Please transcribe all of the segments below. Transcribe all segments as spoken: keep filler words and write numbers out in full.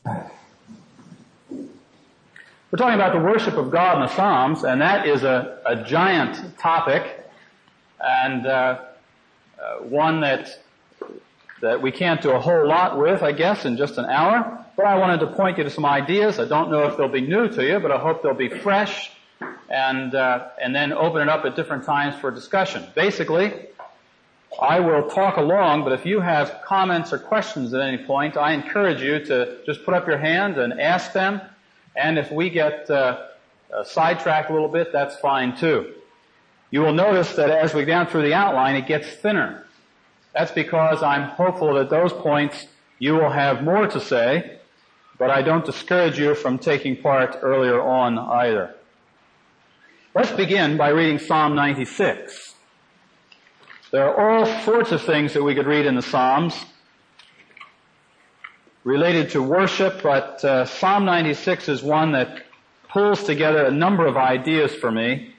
We're talking about the worship of God in the Psalms, and that is a, a giant topic, and uh, uh, one that that we can't do a whole lot with, I guess, in just an hour. But I wanted to point you to some ideas. I don't know if they'll be new to you, but I hope they'll be fresh, and uh, and then open it up at different times for discussion. Basically, I will talk along, but if you have comments or questions at any point, I encourage you to just put up your hand and ask them. And if we get uh, uh, sidetracked a little bit, that's fine too. You will notice that as we go down through the outline, it gets thinner. That's because I'm hopeful that at those points you will have more to say, but I don't discourage you from taking part earlier on either. Let's begin by reading Psalm ninety-six. There are all sorts of things that we could read in the Psalms related to worship, but uh, Psalm ninety-six is one that pulls together a number of ideas for me.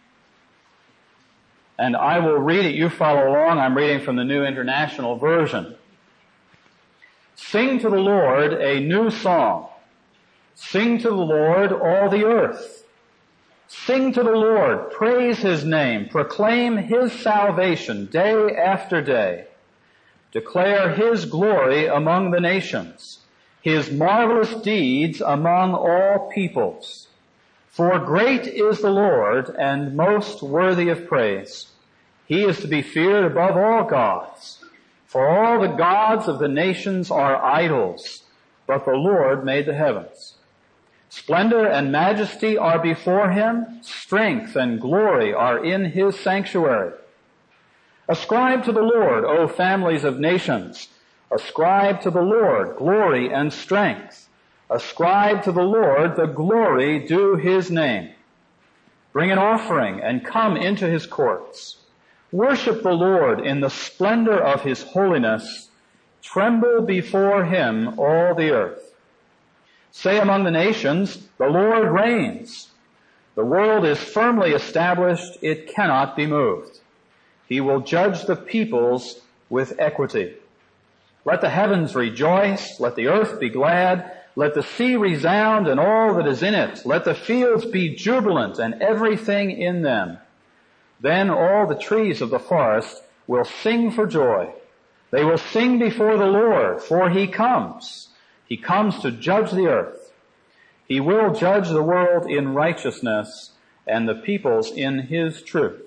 And I will read it. You follow along. I'm reading from the New International Version. Sing to the Lord a new song. Sing to the Lord, all the earth. Sing to the Lord. Praise His name. Proclaim His salvation day after day. Declare His glory among the nations, His marvelous deeds among all peoples. For great is the Lord, and most worthy of praise. He is to be feared above all gods. For all the gods of the nations are idols, but the Lord made the heavens. Splendor and majesty are before Him. Strength and glory are in His sanctuary. Ascribe to the Lord, O families of nations. Ascribe to the Lord glory and strength. Ascribe to the Lord the glory due His name. Bring an offering and come into His courts. Worship the Lord in the splendor of His holiness. Tremble before Him, all the earth. Say among the nations, the Lord reigns. The world is firmly established, it cannot be moved. He will judge the peoples with equity. Let the heavens rejoice, let the earth be glad, let the sea resound and all that is in it. Let the fields be jubilant and everything in them. Then all the trees of the forest will sing for joy. They will sing before the Lord, for He comes. He comes to judge the earth. He will judge the world in righteousness and the peoples in His truth.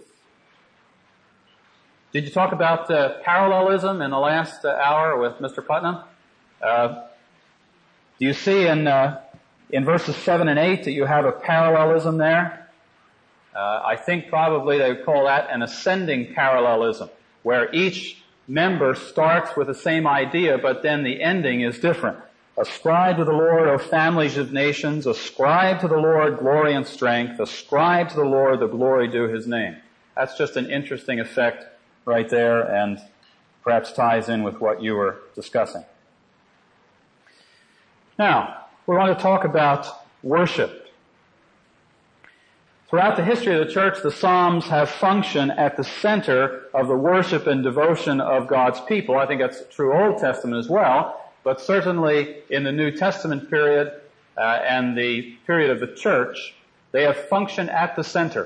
Did you talk about uh, parallelism in the last uh, hour with Mister Putnam? Uh, do you see in uh, in verses seven and eight that you have a parallelism there? Uh, I think probably they would call that an ascending parallelism, where each member starts with the same idea, but then the ending is different. Ascribe to the Lord, O families of nations. Ascribe to the Lord glory and strength. Ascribe to the Lord the glory due His name. That's just an interesting effect right there, and perhaps ties in with what you were discussing. Now, we want to talk about worship. Throughout the history of the church, the Psalms have functioned at the center of the worship and devotion of God's people. I think that's true Old Testament as well, but certainly in the New Testament period uh, and the period of the church, they have functioned at the center.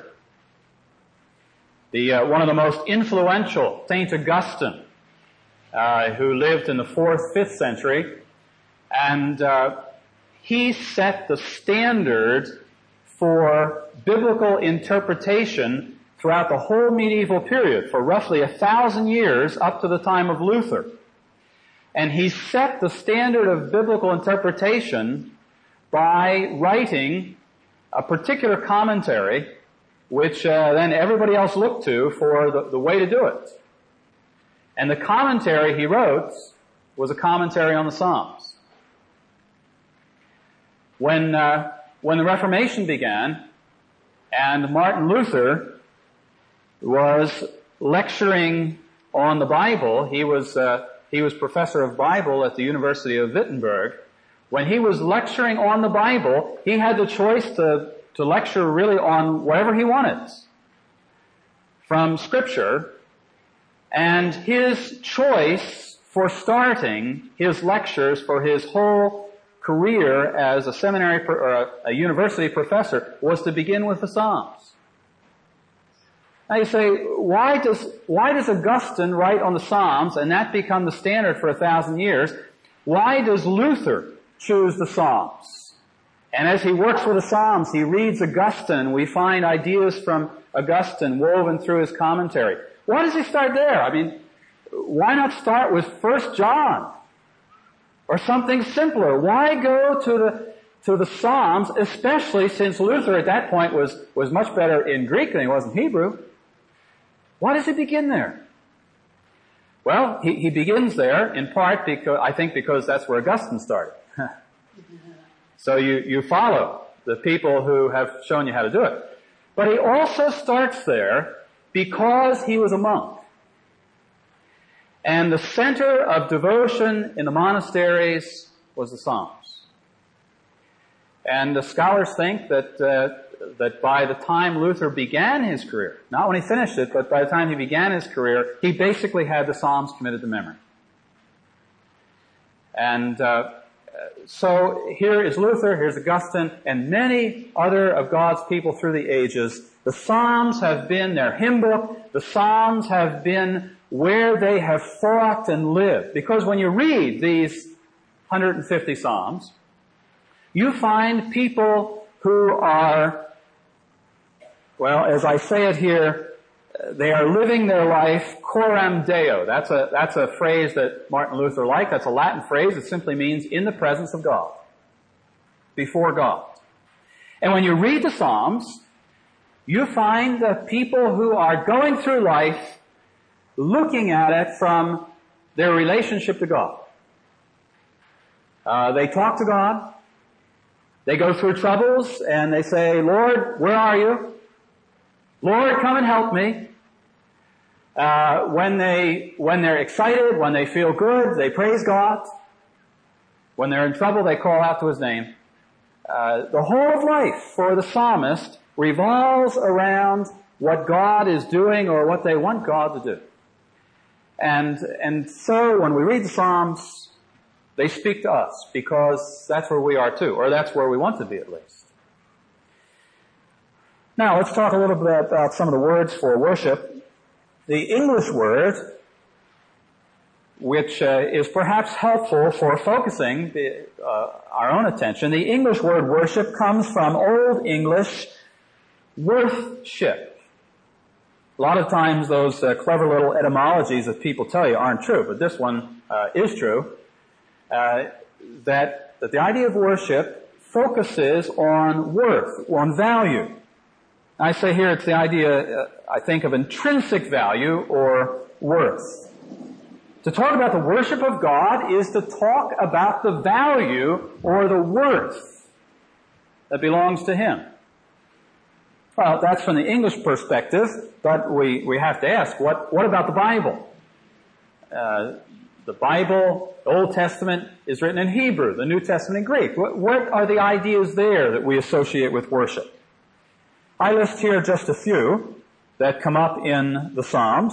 The, uh, one of the most influential, Saint Augustine, uh, who lived in the fourth, fifth century, and uh, he set the standard for biblical interpretation throughout the whole medieval period, for roughly a thousand years up to the time of Luther. And he set the standard of biblical interpretation by writing a particular commentary which uh, then everybody else looked to for the, the way to do it. And the commentary he wrote was a commentary on the Psalms. When uh, when the Reformation began, and Martin Luther was lecturing on the Bible, he was uh, he was professor of Bible at the University of Wittenberg. When he was lecturing on the Bible, he had the choice to to lecture really on whatever he wanted from Scripture, and his choice for starting his lectures for his whole career as a seminary pro- or a, a university professor was to begin with the Psalms. Now you say, why does, why does Augustine write on the Psalms and that become the standard for a thousand years? Why does Luther choose the Psalms? And as he works with the Psalms, he reads Augustine. We find ideas from Augustine woven through his commentary. Why does he start there? I mean, why not start with First John? Or something simpler? Why go to the, to the Psalms, especially since Luther at that point was, was much better in Greek than he was in Hebrew? Why does he begin there? Well, he, he begins there in part because, I think because that's where Augustine started. So you, you follow the people who have shown you how to do it. But he also starts there because he was a monk. And the center of devotion in the monasteries was the Psalms. And the scholars think that uh, that by the time Luther began his career, not when he finished it, but by the time he began his career, he basically had the Psalms committed to memory. And uh, so here is Luther, here's Augustine, and many other of God's people through the ages. The Psalms have been their hymn book. The Psalms have been where they have thought and lived. Because when you read these one hundred fifty Psalms, you find people who are, well, as I say it here, they are living their life coram Deo. That's a, that's a phrase that Martin Luther liked. That's a Latin phrase. It simply means in the presence of God, before God. And when you read the Psalms, you find the people who are going through life looking at it from their relationship to God. Uh, they talk to God. They go through troubles and they say, Lord, where are you? Lord, come and help me. Uh, when they, when they're excited, when they feel good, they praise God. When they're in trouble, they call out to His name. Uh, the whole of life for the psalmist revolves around what God is doing or what they want God to do. And, and so when we read the Psalms, they speak to us because that's where we are too, or that's where we want to be at least. Now let's talk a little bit about some of the words for worship. The English word, which uh, is perhaps helpful for focusing the, uh, our own attention, the English word worship comes from Old English worthship. A lot of times those uh, clever little etymologies that people tell you aren't true, but this one uh, is true. Uh, that, that the idea of worship focuses on worth, on value. I say here it's the idea, uh, I think, of intrinsic value or worth. To talk about the worship of God is to talk about the value or the worth that belongs to Him. Well, that's from the English perspective, but we, we have to ask, what, what about the Bible? Uh, the Bible, the Old Testament, is written in Hebrew, the New Testament in Greek. What, what are the ideas there that we associate with worship? I list here just a few that come up in the Psalms.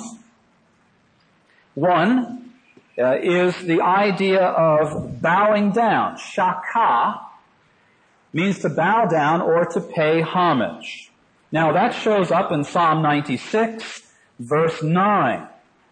One uh, is the idea of bowing down. Shaka means to bow down or to pay homage. Now that shows up in Psalm ninety-six, verse nine.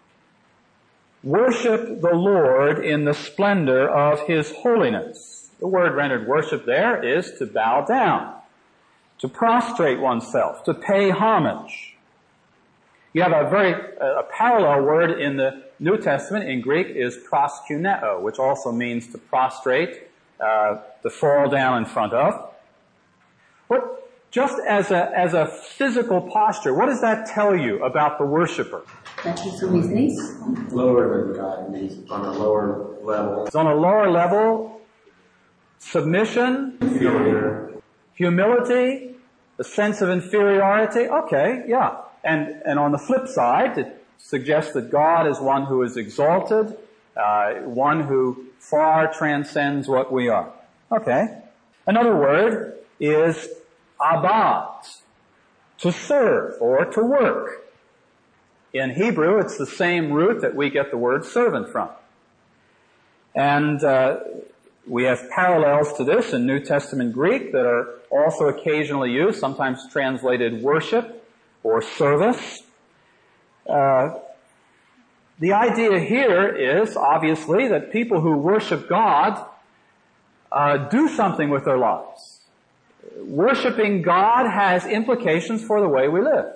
Worship the Lord in the splendor of His holiness. The word rendered worship there is to bow down, to prostrate oneself, to pay homage. You have a very, a parallel word in the New Testament in Greek is proskuneo, which also means to prostrate, uh, to fall down in front of. What, just as a, as a physical posture, what does that tell you about the worshiper? That he's on his knees. Lower than God, means on a lower level. It's on a lower level. Submission, Inferior. humility, a sense of inferiority. Okay, yeah. And, and on the flip side, it suggests that God is one who is exalted, uh, one who far transcends what we are. Okay. Another word is abad, to serve or to work. In Hebrew, it's the same root that we get the word servant from. And uh, we have parallels to this in New Testament Greek that are also occasionally used, sometimes translated worship or service. Uh, the idea here is, obviously, that people who worship God uh, do something with their lives. Worshipping God has implications for the way we live.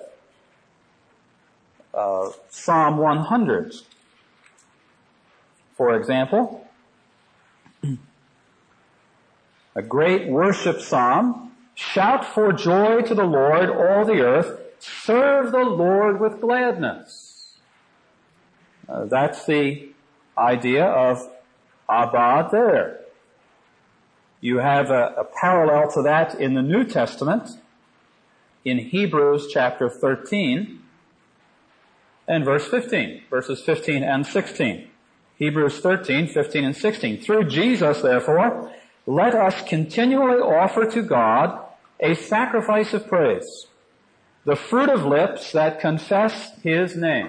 Uh, Psalm one hundred, for example, a great worship psalm. Shout for joy to the Lord, all the earth. Serve the Lord with gladness. Uh, that's the idea of Abad there. You have a, a parallel to that in the New Testament, in Hebrews chapter thirteen and verse fifteen, verses fifteen and sixteen. Hebrews thirteen, fifteen and sixteen. Through Jesus, therefore, let us continually offer to God a sacrifice of praise, the fruit of lips that confess His name.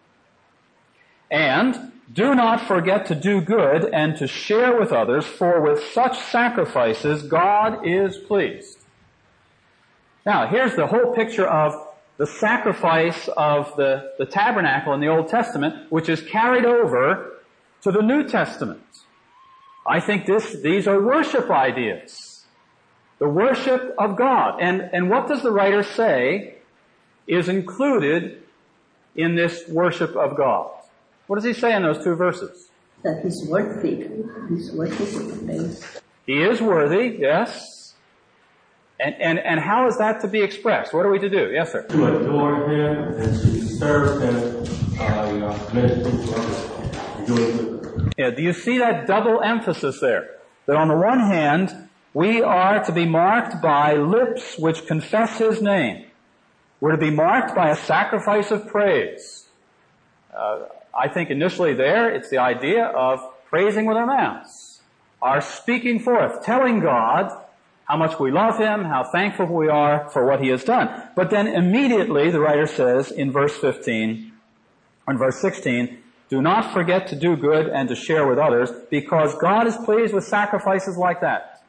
And do not forget to do good and to share with others, for with such sacrifices God is pleased. Now, here's the whole picture of the sacrifice of the, the tabernacle in the Old Testament, which is carried over to the New Testament. I think this, these are worship ideas. The worship of God. And, and what does the writer say is included in this worship of God? What does he say in those two verses? That he's worthy. He's worthy to praise. He is worthy, yes. And, and, and how is that to be expressed? What are we to do? Yes, sir. To adore Him and to serve Him, uh, minister to others, doing good. Yeah, do you see that double emphasis there? That on the one hand, we are to be marked by lips which confess His name. We're to be marked by a sacrifice of praise. Uh, I think initially there, it's the idea of praising with our mouths. Our speaking forth, telling God how much we love Him, how thankful we are for what He has done. But then immediately, the writer says in verse fifteen, or in verse sixteen, do not forget to do good and to share with others, because God is pleased with sacrifices like that.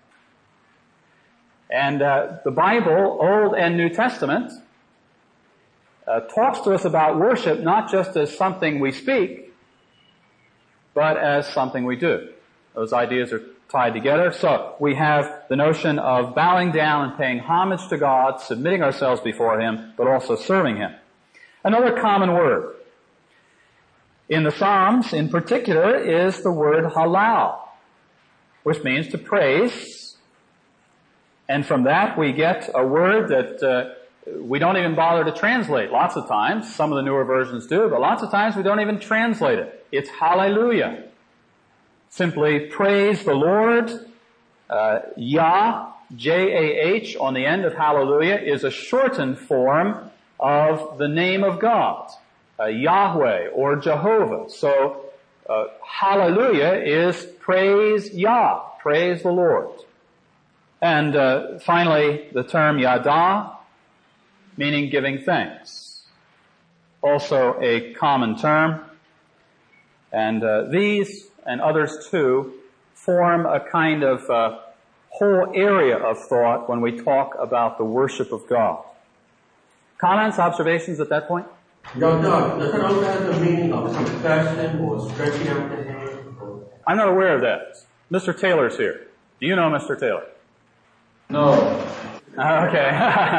And uh, the Bible, Old and New Testament, Uh, talks to us about worship not just as something we speak, but as something we do. Those ideas are tied together. So we have the notion of bowing down and paying homage to God, submitting ourselves before Him, but also serving Him. Another common word in the Psalms in particular is the word halal, which means to praise. And from that we get a word that uh, we don't even bother to translate lots of times. Some of the newer versions do, but lots of times we don't even translate it. It's hallelujah. Simply praise the Lord. Uh, Yah, J A H, on the end of hallelujah is a shortened form of the name of God, uh, Yahweh or Jehovah. So uh, hallelujah is praise Yah, praise the Lord. And uh, finally, the term yada, meaning giving thanks. Also a common term. And uh, these and others too form a kind of uh, whole area of thought when we talk about the worship of God. Comments, observations at that point? No, no. Does it also have the meaning of confession or stretching out the hand? Or... I'm not aware of that. Mister Taylor's here. Do you know Mister Taylor? No. Okay.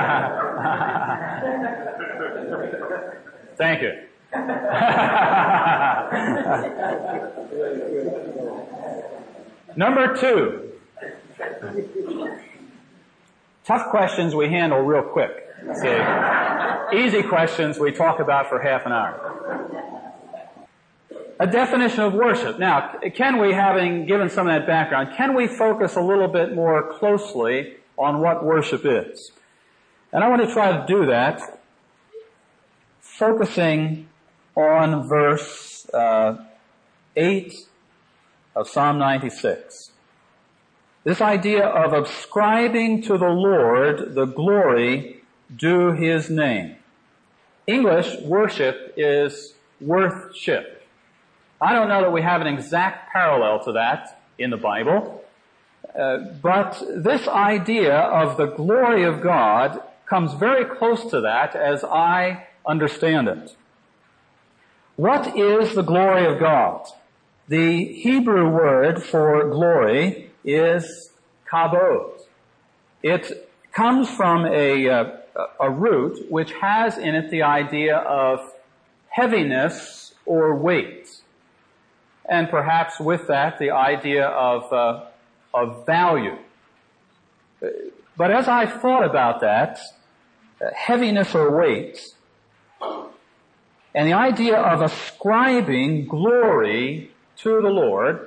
Thank you. Number two. Tough questions we handle real quick. See? Easy questions we talk about for half an hour. A definition of worship. Now, can we, having given some of that background, can we focus a little bit more closely on what worship is? And I want to try to do that focusing on verse uh, eight of Psalm ninety-six. This idea of ascribing to the Lord the glory due His name. English worship is worthship. I don't know that we have an exact parallel to that in the Bible, Uh, but this idea of the glory of God comes very close to that as I understand it. What is the glory of God? The Hebrew word for glory is kabod. It comes from a, uh, a root which has in it the idea of heaviness or weight. And perhaps with that the idea of, uh, of value. But as I thought about that, uh, heaviness or weight, and the idea of ascribing glory to the Lord,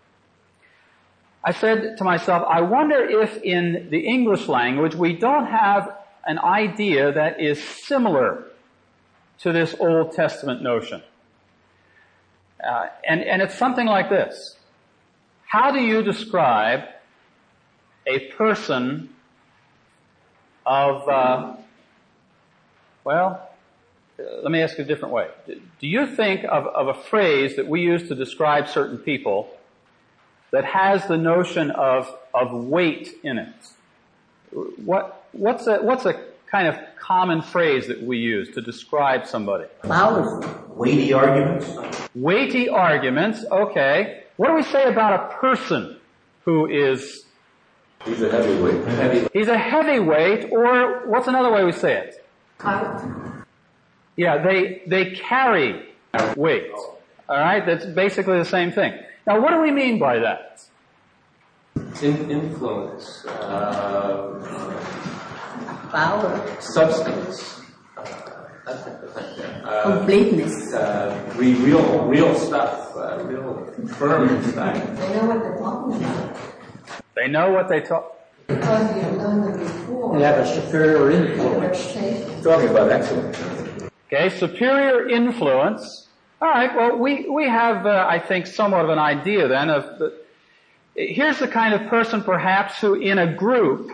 I said to myself, I wonder if in the English language we don't have an idea that is similar to this Old Testament notion. Uh, and, and it's something like this. How do you describe a person of, uh, well, let me ask you a different way. Do you think of, of a phrase that we use to describe certain people that has the notion of, of weight in it? What, what's a, what's a kind of common phrase that we use to describe somebody? Powerful. Weighty arguments? Weighty arguments, okay. What do we say about a person who is... He's a heavyweight. Heavy. He's a heavyweight, or what's another way we say it? Yeah, they, they carry weight. Alright, that's basically the same thing. Now what do we mean by that? In, influence. Uh, Power. substance. Uh, that type of thing. Uh, Completeness. Uh, re- real, real stuff. Uh, real firm stuff. They know what they're talking about. They know what they talk... Because you've done them before. They have a superior influence. Talking about excellence. Okay, superior influence. All right, well, we, we have, uh, I think, somewhat of an idea then of the... Here's the kind of person perhaps who in a group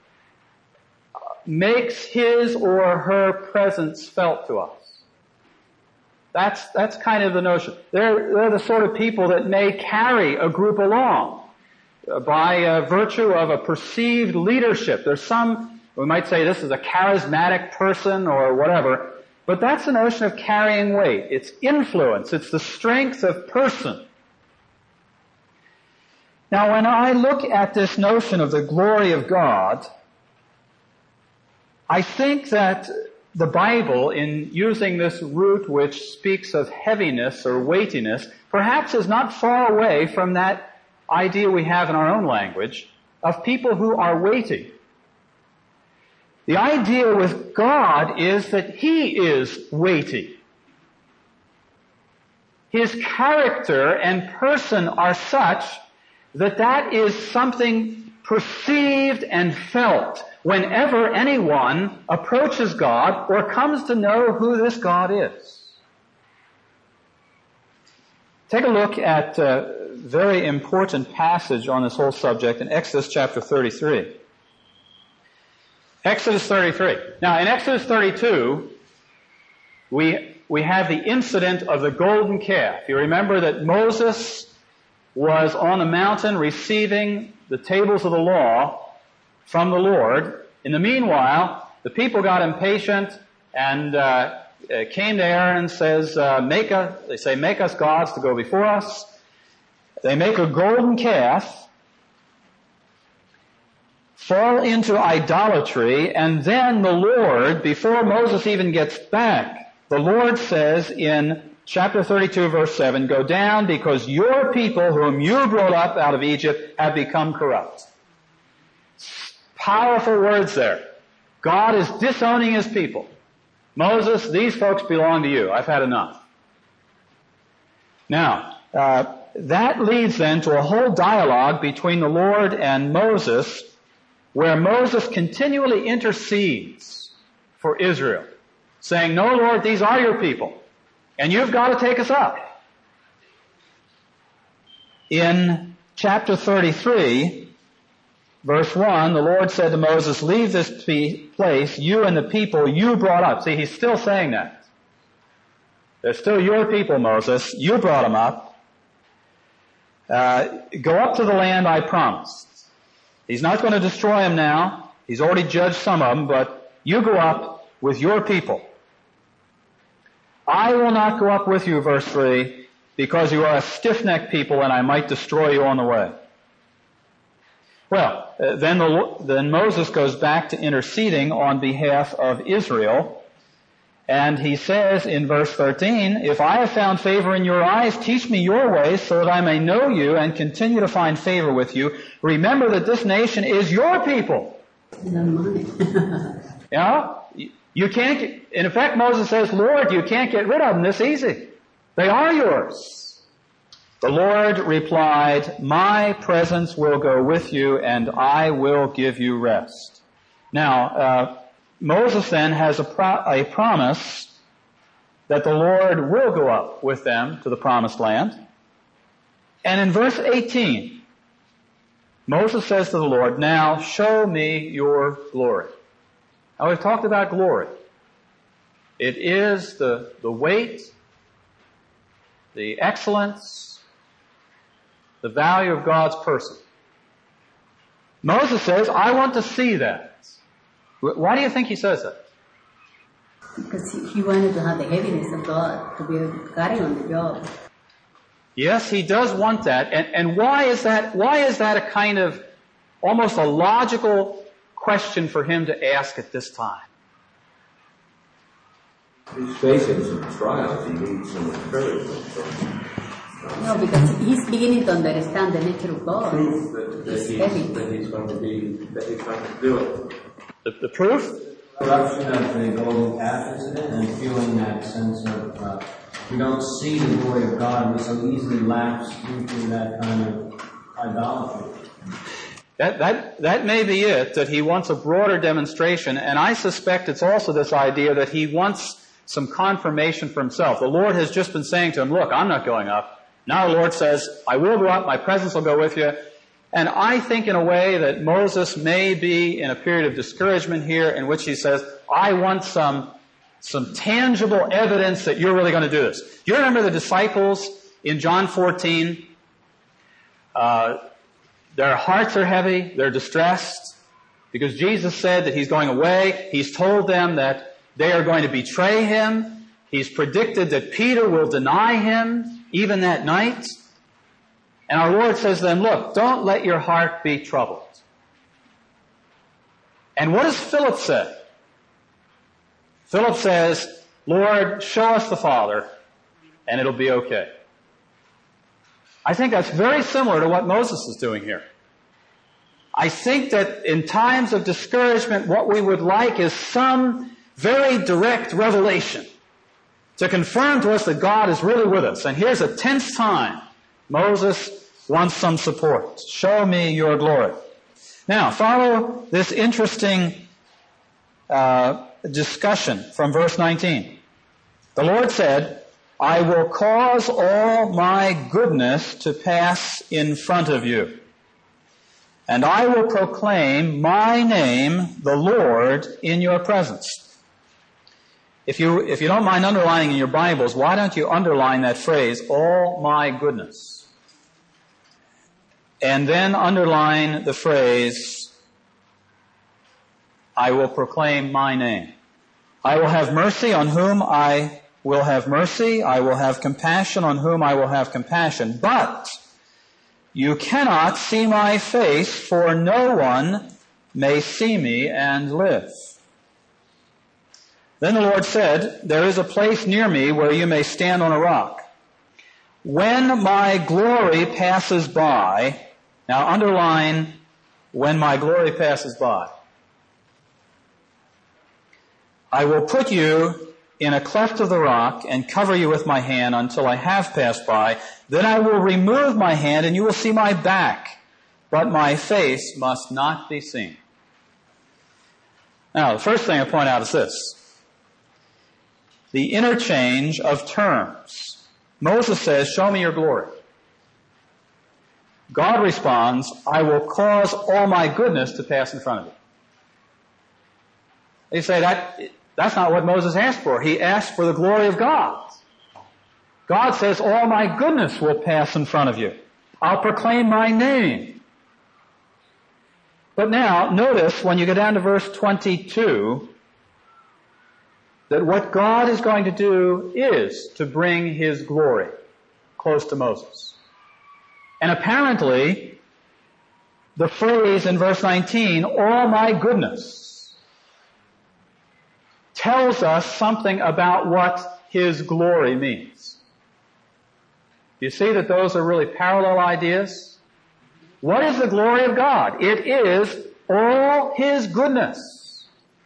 makes his or her presence felt to us. That's, that's kind of the notion. They're, they're the sort of people that may carry a group along uh, by uh, virtue of a perceived leadership. There's some, we might say this is a charismatic person or whatever, but that's the notion of carrying weight. It's influence. It's the strength of person. Now, when I look at this notion of the glory of God, I think that the Bible, in using this root which speaks of heaviness or weightiness, perhaps is not far away from that idea we have in our own language of people who are weighty. The idea with God is that He is weighty. His character and person are such that that is something perceived and felt whenever anyone approaches God or comes to know who this God is. Take a look at a very important passage on this whole subject in Exodus chapter thirty-three. Exodus thirty-three. Now, in Exodus thirty-two, we, we have the incident of the golden calf. You remember that Moses was on the mountain receiving the tables of the law from the Lord. In the meanwhile, the people got impatient and uh, came to Aaron and says, uh, "Make a." They say, "Make us gods to go before us." They make a golden calf, fall into idolatry, and then the Lord, before Moses even gets back, the Lord says in chapter thirty-two, verse seven, "Go down because your people whom you brought up out of Egypt have become corrupt." Powerful words there. God is disowning His people. Moses, these folks belong to you. I've had enough. Now, uh, that leads then to a whole dialogue between the Lord and Moses, where Moses continually intercedes for Israel, saying, "No, Lord, these are your people, and you've got to take us up." In chapter thirty-three, verse one, the Lord said to Moses, "Leave this place, you and the people you brought up." See, He's still saying that. They're still your people, Moses. You brought them up. Uh, go up to the land I promised. He's not going to destroy them now. He's already judged some of them, but you go up with your people. I will not go up with you, verse three, because you are a stiff-necked people and I might destroy you on the way. Well, uh, then, the, then Moses goes back to interceding on behalf of Israel, and he says in verse thirteen, if I have found favor in your eyes, teach me your ways so that I may know you and continue to find favor with you. Remember that this nation is your people. You know, you can't get, in effect Moses says, Lord, you can't get rid of them this easy. They are yours. The Lord replied, my presence will go with you and I will give you rest. Now, uh, Moses then has a, pro- a promise that the Lord will go up with them to the promised land. And in verse eighteen, Moses says to the Lord, now show me your glory. Now we've talked about glory. It is the, the weight, the excellence, the value of God's person. Moses says, I want to see that. Why do you think he says that? Because he, he wanted to have the heaviness of God, to be carrying on the job. Yes, he does want that. And, and why is that, why is that a kind of almost a logical question for him to ask at this time? He's facing some trials. He needs some encouragement from No, because he's beginning to understand the nature of God. Proof that, that, It's he's, heavy. that he's going to be, that he's going to do it. The, the proof? Corruption of the golden calf, isn't it? And feeling that sense of, uh, we don't see the glory of God, we so easily lapse into that kind of idolatry. That, that, that may be it, that he wants a broader demonstration, and I suspect it's also this idea that he wants some confirmation for himself. The Lord has just been saying to him, look, I'm not going up. Now the Lord says, I will go up, my presence will go with you. And I think in a way that Moses may be in a period of discouragement here in which he says, I want some, some tangible evidence that you're really going to do this. Do you remember the disciples in John fourteen? Uh, their hearts are heavy, they're distressed, because Jesus said that he's going away. He's told them that they are going to betray him. He's predicted that Peter will deny him even that night. And our Lord says to them, look, don't let your heart be troubled. And what does Philip say? Philip says, Lord, show us the Father, and it'll be okay. I think that's very similar to what Moses is doing here. I think that in times of discouragement, what we would like is some very direct revelation to confirm to us that God is really with us. And here's a tense time. Moses wants some support. Show me your glory. Now, follow this interesting uh, discussion from verse nineteen. The Lord said, I will cause all my goodness to pass in front of you, and I will proclaim my name, the Lord, in your presence. If you, if you don't mind underlining in your Bibles, why don't you underline that phrase, all my goodness? And then underline the phrase, I will proclaim my name. I will have mercy on whom I will have mercy. I will have compassion on whom I will have compassion. But you cannot see my face, for no one may see me and live. Then the Lord said, there is a place near me where you may stand on a rock. When my glory passes by, now underline, when my glory passes by, I will put you in a cleft of the rock and cover you with my hand until I have passed by. Then I will remove my hand and you will see my back, but my face must not be seen. Now, the first thing I point out is this. The interchange of terms. Moses says, show me your glory. God responds, I will cause all my goodness to pass in front of you. You say that, that's not what Moses asked for. He asked for the glory of God. God says, all my goodness will pass in front of you. I'll proclaim my name. But now, notice when you go down to verse twenty-two, that what God is going to do is to bring His glory close to Moses. And apparently, the phrase in verse nineteen, "all my goodness," tells us something about what His glory means. You see that those are really parallel ideas? What is the glory of God? It is all His goodness.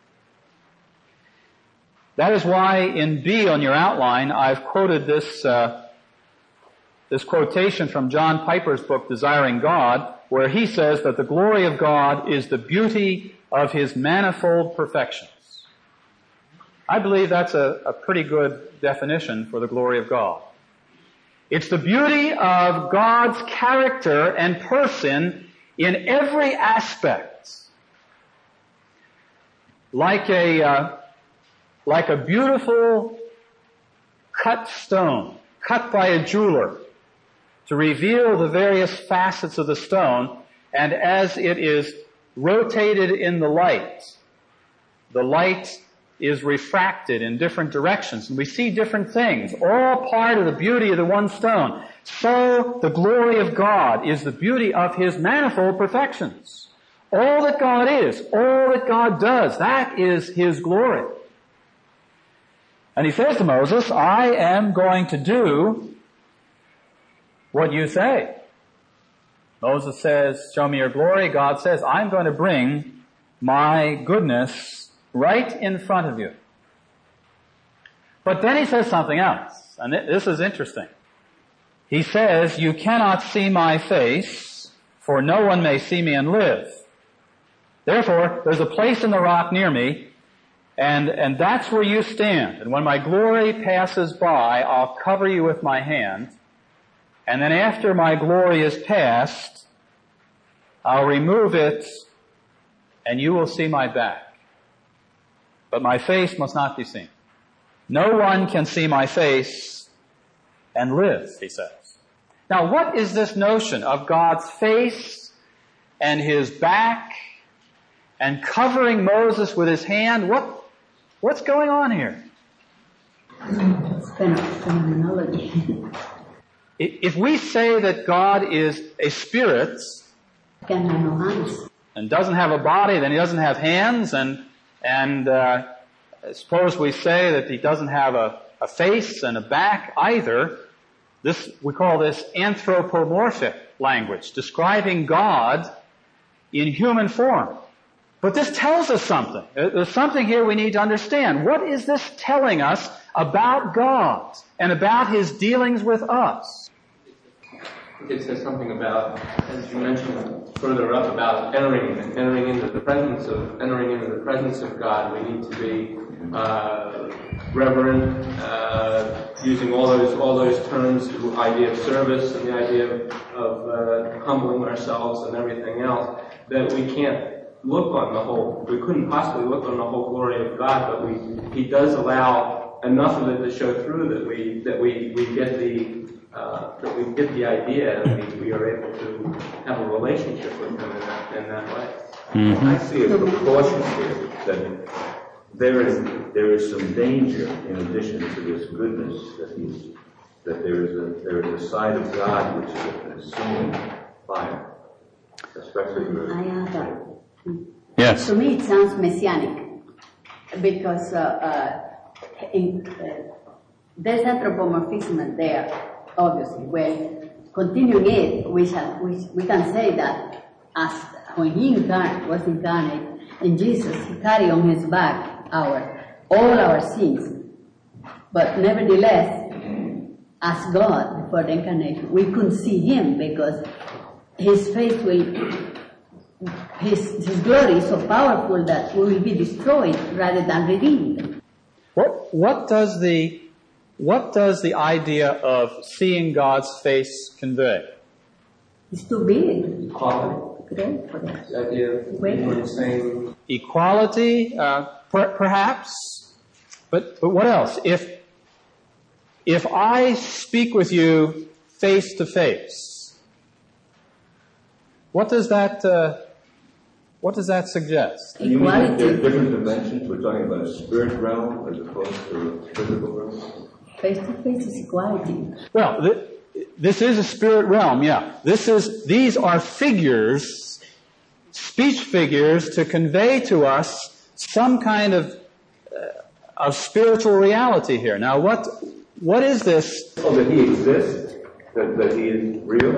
That is why in B on your outline, I've quoted this, uh, this quotation from John Piper's book, Desiring God, where he says that the glory of God is the beauty of His manifold perfections. I believe that's a, a pretty good definition for the glory of God. It's the beauty of God's character and person in every aspect. Like a, uh, like a beautiful cut stone, cut by a jeweler, to reveal the various facets of the stone, and as it is rotated in the light, the light is refracted in different directions, and we see different things, all part of the beauty of the one stone. So the glory of God is the beauty of His manifold perfections. All that God is, all that God does, that is His glory. And He says to Moses, "I am going to do what you say." Moses says, "Show me your glory." God says, "I'm going to bring my goodness right in front of you." But then He says something else, and this is interesting. He says, "You cannot see my face, for no one may see me and live. Therefore, there's a place in the rock near me, and, and that's where you stand. And when my glory passes by, I'll cover you with my hand. And then after my glory is past, I'll remove it, and you will see my back. But my face must not be seen. No one can see my face and live," He says. Now, what is this notion of God's face and His back and covering Moses with His hand? What, what's going on here? It's phenomenology. If we say that God is a spirit Can have no hands. and doesn't have a body, then He doesn't have hands, and And uh, suppose we say that He doesn't have a, a face and a back either. This, we call this anthropomorphic language, describing God in human form. But this tells us something. There's something here we need to understand. What is this telling us about God and about His dealings with us? It says something about, as you mentioned further up, about entering and entering into the presence of entering into the presence of God. We need to be uh, reverent, uh, using all those all those terms, the idea of service and the idea of, of uh, humbling ourselves and everything else. That we can't look on the whole. We couldn't possibly look on the whole glory of God, but we He does allow enough of it to show through that we that we we get the. Uh, that we get the idea and we, we are able to have a relationship with Him in that, in that way. Mm-hmm. I see a precaution here that there is there is some danger in addition to this goodness that He's that there is a there is a side of God which is a consuming fire, especially with I have a, Yes. To me, it sounds messianic because uh, uh, in, uh, there's anthropomorphism there, obviously. Well, continuing it, we, shall, we, we can say that as when He incarnate, was incarnate in Jesus, He carried on His back our all our sins. But nevertheless, as God before the incarnation, we couldn't see Him because His face will. His, his glory is so powerful that we will be destroyed rather than redeemed. What, what does the, what does the idea of seeing God's face convey? It's too big. Equality. Great for that. The idea of being the same. Equality, uh, per, perhaps, but, but what else? If, if I speak with you face to face, what does that, uh, what does that suggest? You mean that there are Equality, different dimensions? We're talking about a spirit realm as opposed to a physical realm? face to face is equality. Well, th- this is a spirit realm, yeah. This is, these are figures, speech figures to convey to us some kind of, uh, of spiritual reality here. Now what, what is this? Oh, that he exists? That, that he is real?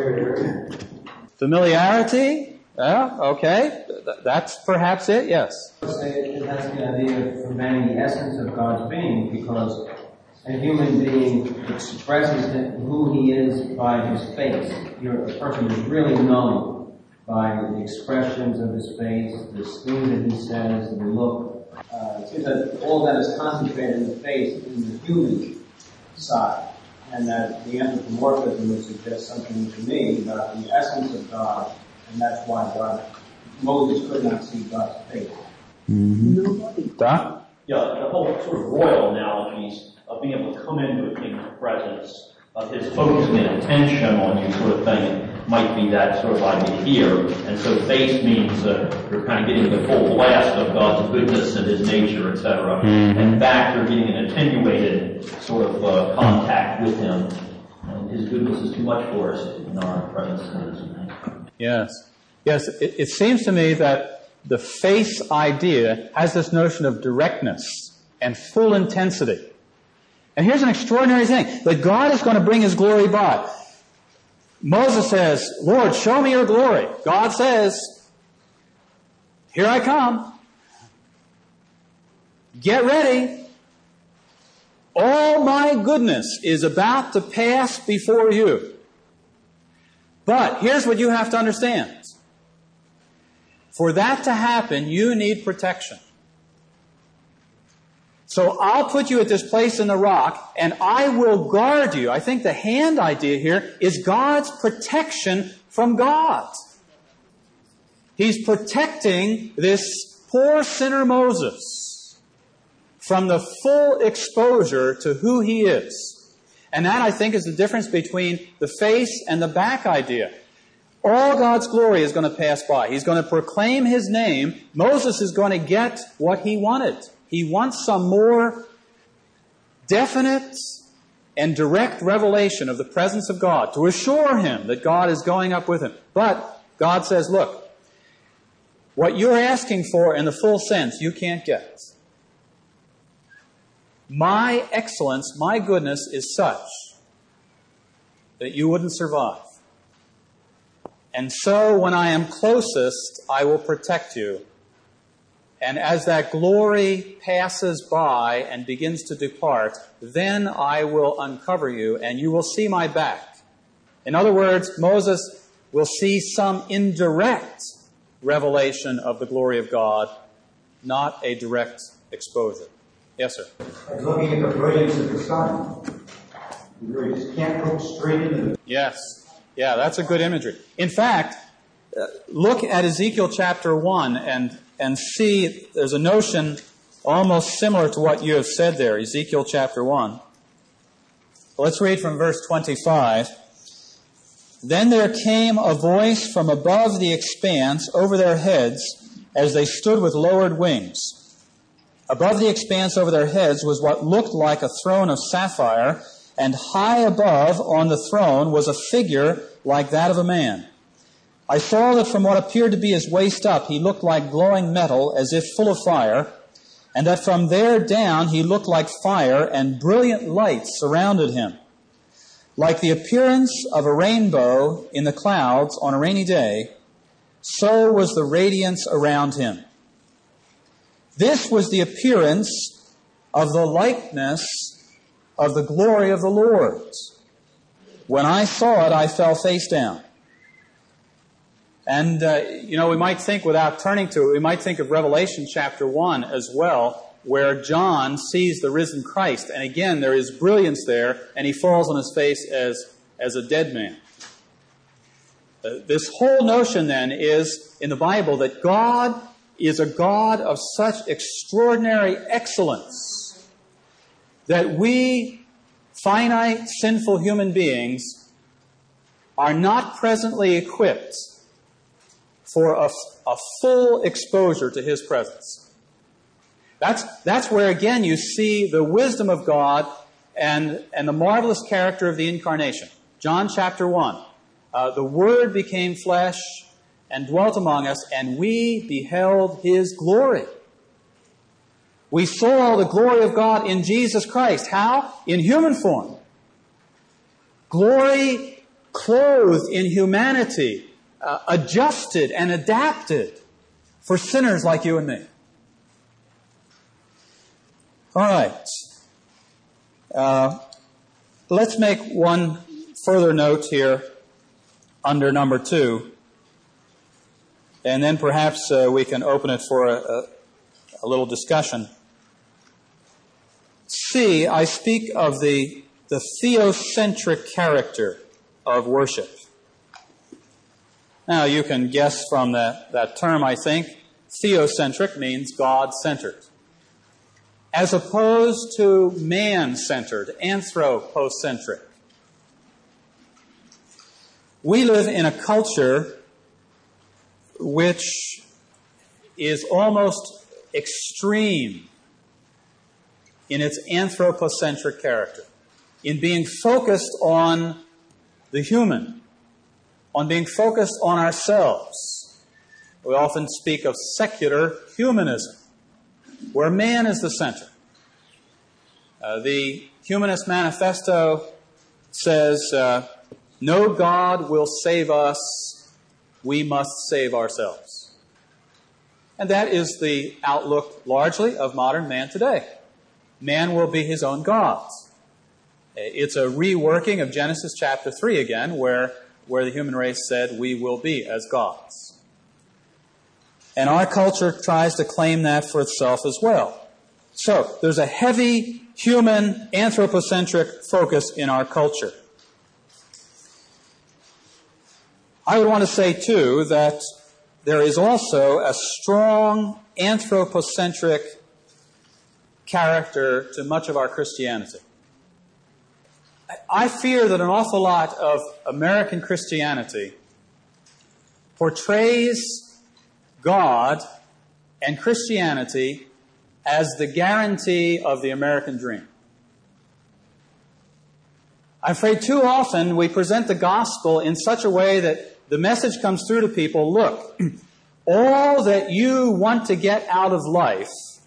Familiarity? Yeah, okay. Th- that's perhaps it, yes. It has the idea of preventing the essence of God's being, because a human being expresses who he is by his face. You're, a person is really known by the expressions of his face, the things that he says, the look. Uh, it seems that all that is concentrated in the face in the human side, and that the anthropomorphism would suggest something to me about the essence of God, and that's why God, Moses could not see God's face. Nobody. Doc? Yeah, the whole sort of royal analogies of being able to come into a king's presence, of his focusing attention on you sort of thing, might be that sort of idea here. And so face means uh, you're kind of getting the full blast of God's goodness and his nature, et cetera. Mm-hmm. And back, you're getting an attenuated sort of uh, contact with him. And his goodness is too much for us in our presence. Yes. Yes, it, it seems to me that the face idea has this notion of directness and full intensity. And here's an extraordinary thing, that God is going to bring his glory by. Moses says, Lord, show me your glory. God says, here I come. Get ready. All my goodness is about to pass before you. But here's what you have to understand. For that to happen, you need protection. So I'll put you at this place in the rock, and I will guard you. I think the hand idea here is God's protection from God. He's protecting this poor sinner Moses from the full exposure to who he is. And that, I think, is the difference between the face and the back idea. All God's glory is going to pass by. He's going to proclaim his name. Moses is going to get what he wanted. He wants some more definite and direct revelation of the presence of God to assure him that God is going up with him. But God says, look, what you're asking for in the full sense, you can't get. My excellence, my goodness is such that you wouldn't survive. And so when I am closest, I will protect you. And as that glory passes by and begins to depart, then I will uncover you and you will see my back. In other words, Moses will see some indirect revelation of the glory of God, not a direct exposure. Yes, sir. Like looking at the brilliance of the sun. You just can't look straight into the... Yes. Yeah, that's a good imagery. In fact, uh, look at Ezekiel chapter one and and see there's a notion almost similar to what you have said there, Ezekiel chapter one. Let's read from verse twenty-five. Then there came a voice from above the expanse over their heads as they stood with lowered wings. Above the expanse over their heads was what looked like a throne of sapphire, and high above on the throne was a figure like that of a man. I saw that from what appeared to be his waist up, he looked like glowing metal as if full of fire, and that from there down he looked like fire, and brilliant lights surrounded him. Like the appearance of a rainbow in the clouds on a rainy day, so was the radiance around him. This was the appearance of the likeness of the glory of the Lord. When I saw it, I fell face down. And, uh, you know, we might think, without turning to it, we might think of Revelation chapter one as well, where John sees the risen Christ. And again, there is brilliance there, and he falls on his face as, as a dead man. Uh, this whole notion, then, is in the Bible that God is a God of such extraordinary excellence that we, finite, sinful human beings, are not presently equipped for a, a full exposure to His presence. That's, that's where, again, you see the wisdom of God and, and the marvelous character of the incarnation. John chapter one. Uh, the Word became flesh and dwelt among us, and we beheld His glory. We saw the glory of God in Jesus Christ. How? In human form. Glory clothed in humanity, uh, adjusted and adapted for sinners like you and me. All right. Uh, let's make one further note here under number two, and then perhaps uh, we can open it for a, a, a little discussion. C, I speak of the, the theocentric character of worship. Now, you can guess from that, that term, I think, theocentric means God-centered, as opposed to man-centered, anthropocentric. We live in a culture which is almost extreme in its anthropocentric character, in being focused on the human, on being focused on ourselves. We often speak of secular humanism, where man is the center. Uh, the Humanist Manifesto says, uh, no God will save us, we must save ourselves. And that is the outlook largely of modern man today. Man will be his own God. It's a reworking of Genesis chapter three again, where, where the human race said, we will be as gods. And our culture tries to claim that for itself as well. So, there's a heavy human anthropocentric focus in our culture. I would want to say, too, that there is also a strong anthropocentric character to much of our Christianity. I fear that an awful lot of American Christianity portrays God and Christianity as the guarantee of the American dream. I'm afraid too often we present the gospel in such a way that the message comes through to people, look, all that you want to get out of life,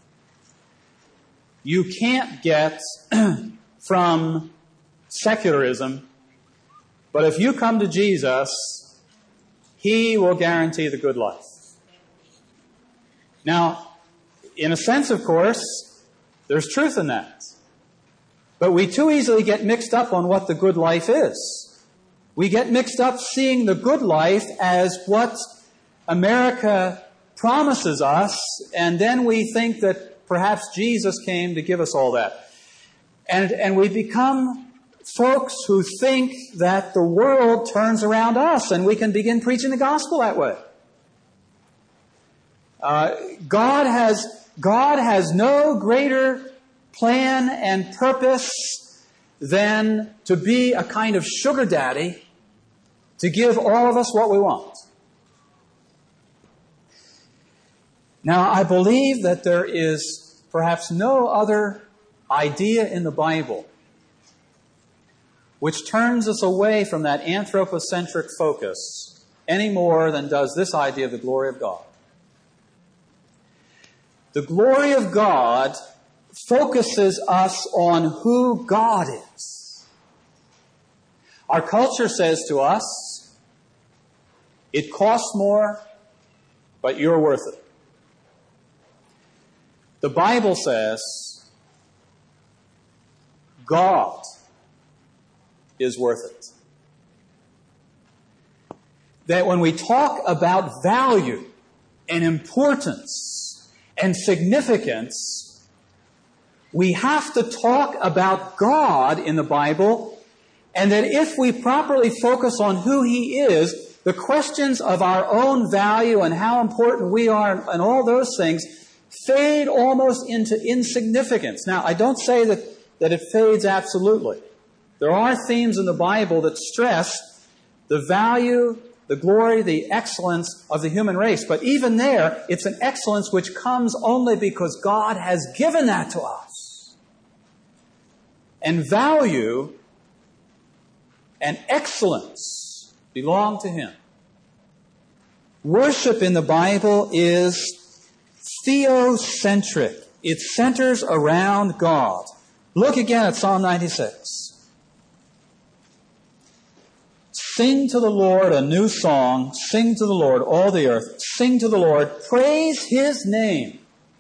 you can't get from secularism, but if you come to Jesus, He will guarantee the good life. Now, in a sense, of course, there's truth in that. But we too easily get mixed up on what the good life is. We get mixed up seeing the good life as what America promises us, and then we think that perhaps Jesus came to give us all that. And, and we become folks who think that the world turns around us, and we can begin preaching the gospel that way. Uh, God has, God has no greater plan and purpose than to be a kind of sugar daddy to give all of us what we want. Now, I believe that there is perhaps no other idea in the Bible which turns us away from that anthropocentric focus any more than does this idea of the glory of God. The glory of God focuses us on who God is. Our culture says to us, it costs more, but you're worth it. The Bible says, God is worth it. That when we talk about value and importance and significance, we have to talk about God in the Bible, and that if we properly focus on who He is, the questions of our own value and how important we are and all those things fade almost into insignificance. Now, I don't say that, that it fades absolutely. There are themes in the Bible that stress the value the glory, the excellence of the human race. But even there, it's an excellence which comes only because God has given that to us. And value and excellence belong to Him. Worship in the Bible is theocentric. It centers around God. Look again at Psalm ninety-six. Sing to the Lord a new song. Sing to the Lord, all the earth. Sing to the Lord. Praise His name.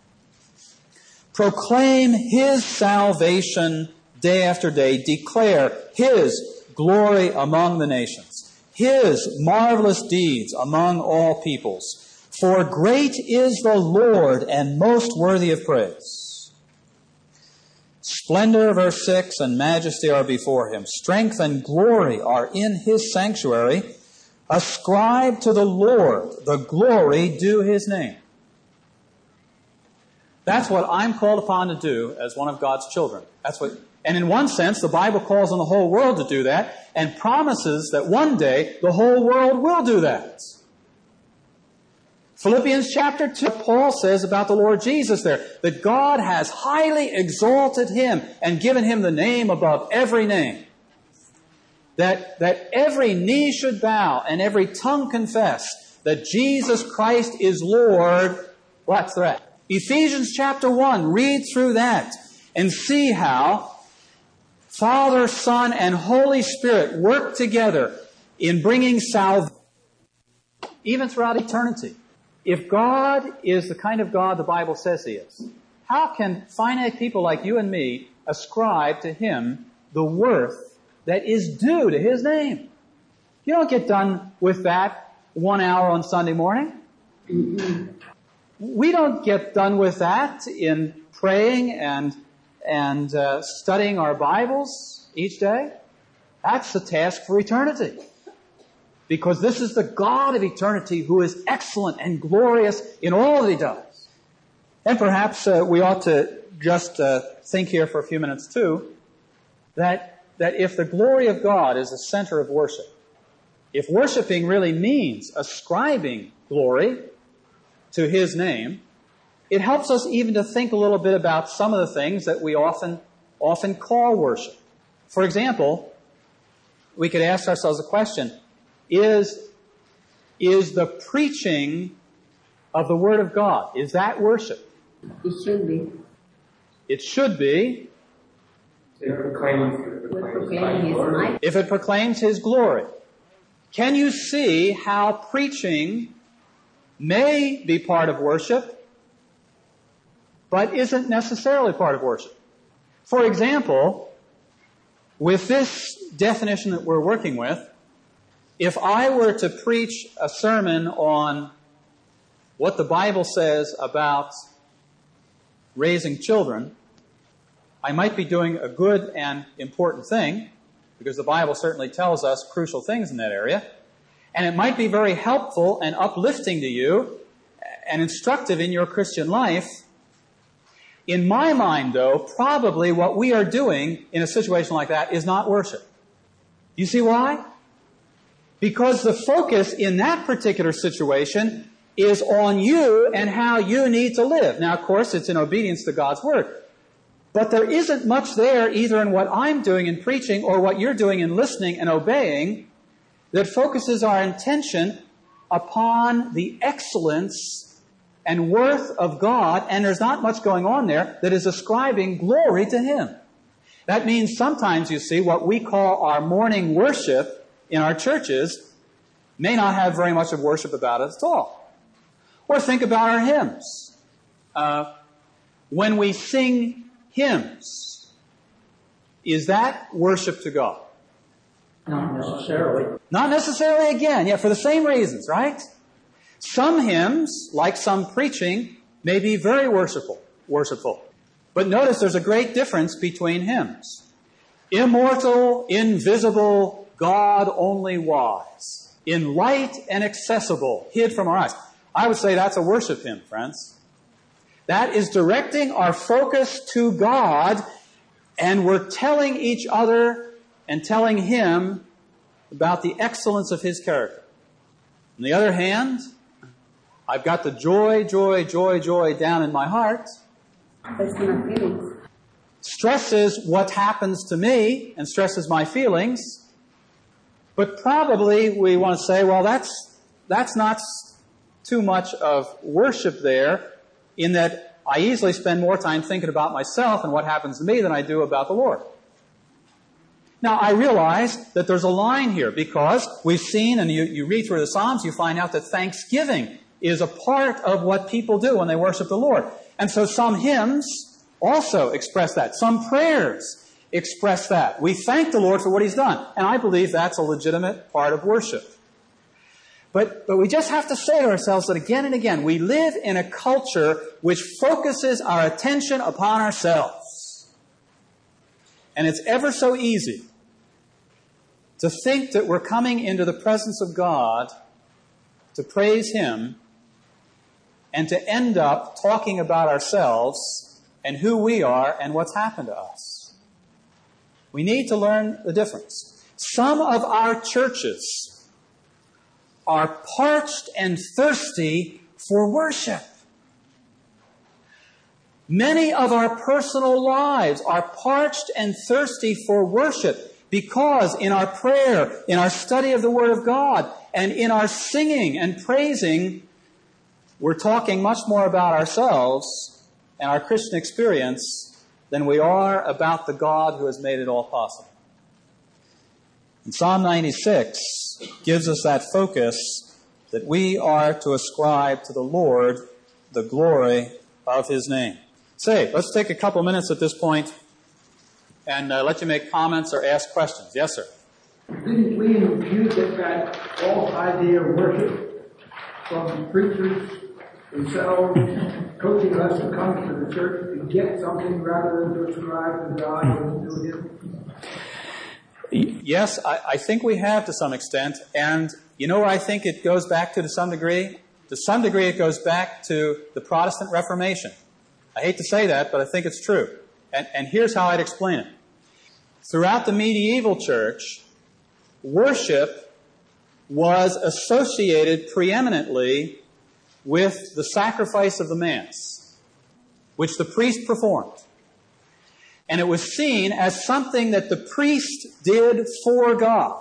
Proclaim His salvation day after day. Declare His glory among the nations. His marvelous deeds among all peoples. For great is the Lord and most worthy of praise. Splendor, verse six, and majesty are before Him. Strength and glory are in His sanctuary. Ascribe to the Lord the glory due His name. That's what I'm called upon to do as one of God's children. That's what, and in one sense, the Bible calls on the whole world to do that and promises that one day the whole world will do that. Philippians chapter two, Paul says about the Lord Jesus there, that God has highly exalted Him and given Him the name above every name. That, that every knee should bow and every tongue confess that Jesus Christ is Lord. What's that? Ephesians chapter one, read through that and see how Father, Son, and Holy Spirit work together in bringing salvation even throughout eternity. If God is the kind of God the Bible says He is, how can finite people like you and me ascribe to Him the worth that is due to His name? You don't get done with that one hour on Sunday morning. We don't get done with that in praying and and uh, studying our Bibles each day. That's the task for eternity. Because this is the God of eternity who is excellent and glorious in all that He does. And perhaps uh, we ought to just uh, think here for a few minutes too, that, that if the glory of God is the center of worship, if worshiping really means ascribing glory to His name, it helps us even to think a little bit about some of the things that we often, often call worship. For example, we could ask ourselves a question, Is, is the preaching of the Word of God, is that worship? It should be. It should be. If it proclaims, if it proclaims His glory. If it proclaims His glory. Can you see how preaching may be part of worship, but isn't necessarily part of worship? For example, with this definition that we're working with, if I were to preach a sermon on what the Bible says about raising children, I might be doing a good and important thing, because the Bible certainly tells us crucial things in that area, and it might be very helpful and uplifting to you and instructive in your Christian life. In my mind, though, probably what we are doing in a situation like that is not worship. You see why? Because the focus in that particular situation is on you and how you need to live. Now, of course, it's in obedience to God's Word. But there isn't much there either in what I'm doing in preaching or what you're doing in listening and obeying that focuses our intention upon the excellence and worth of God, and there's not much going on there that is ascribing glory to Him. That means sometimes, you see, what we call our morning worship in our churches may not have very much of worship about it at all. Or think about our hymns. Uh, when we sing hymns, is that worship to God? Not necessarily. Not necessarily again, yeah, for the same reasons, right? Some hymns, like some preaching, may be very worshipful, worshipful. But notice there's a great difference between hymns. Immortal, invisible, God only wise, in light and accessible, hid from our eyes. I would say that's a worship hymn, friends. That is directing our focus to God, and we're telling each other and telling Him about the excellence of His character. On the other hand, I've got the joy, joy, joy, joy down in my heart. Stresses what happens to me and stresses my feelings. But probably we want to say, well, that's that's not too much of worship there, in that I easily spend more time thinking about myself and what happens to me than I do about the Lord. Now, I realize that there's a line here, because we've seen, and you, you read through the Psalms, you find out that thanksgiving is a part of what people do when they worship the Lord. And so some hymns also express that. Some prayers express that. We thank the Lord for what He's done. And I believe that's a legitimate part of worship. But, but we just have to say to ourselves that again and again, we live in a culture which focuses our attention upon ourselves. And it's ever so easy to think that we're coming into the presence of God to praise Him and to end up talking about ourselves and who we are and what's happened to us. We need to learn the difference. Some of our churches are parched and thirsty for worship. Many of our personal lives are parched and thirsty for worship because in our prayer, in our study of the Word of God, and in our singing and praising, we're talking much more about ourselves and our Christian experience than we are about the God who has made it all possible. And Psalm ninety-six gives us that focus that we are to ascribe to the Lord the glory of His name. Say, let's take a couple minutes at this point and uh, let you make comments or ask questions. Yes, sir. Didn't we refuse that, that false idea of worship from preachers themselves coaching us to come to the church to get something rather than to ascribe to God and to Him? Yes, I, I think we have to some extent. And you know where I think it goes back to to some degree? To some degree it goes back to the Protestant Reformation. I hate to say that, but I think it's true. And, and here's how I'd explain it. Throughout the medieval church, worship was associated preeminently with the sacrifice of the Mass, which the priest performed. And it was seen as something that the priest did for God.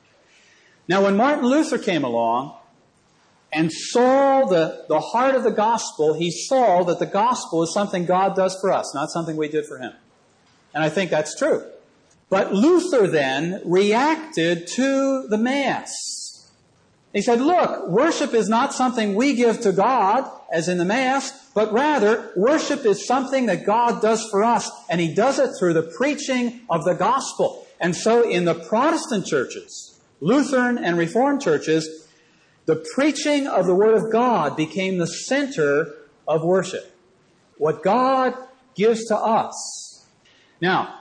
Now, when Martin Luther came along and saw the, the heart of the gospel, he saw that the gospel is something God does for us, not something we did for Him. And I think that's true. But Luther then reacted to the Mass. He said, look, worship is not something we give to God, as in the Mass, but rather, worship is something that God does for us, and He does it through the preaching of the gospel. And so in the Protestant churches, Lutheran and Reformed churches, the preaching of the Word of God became the center of worship. What God gives to us. Now,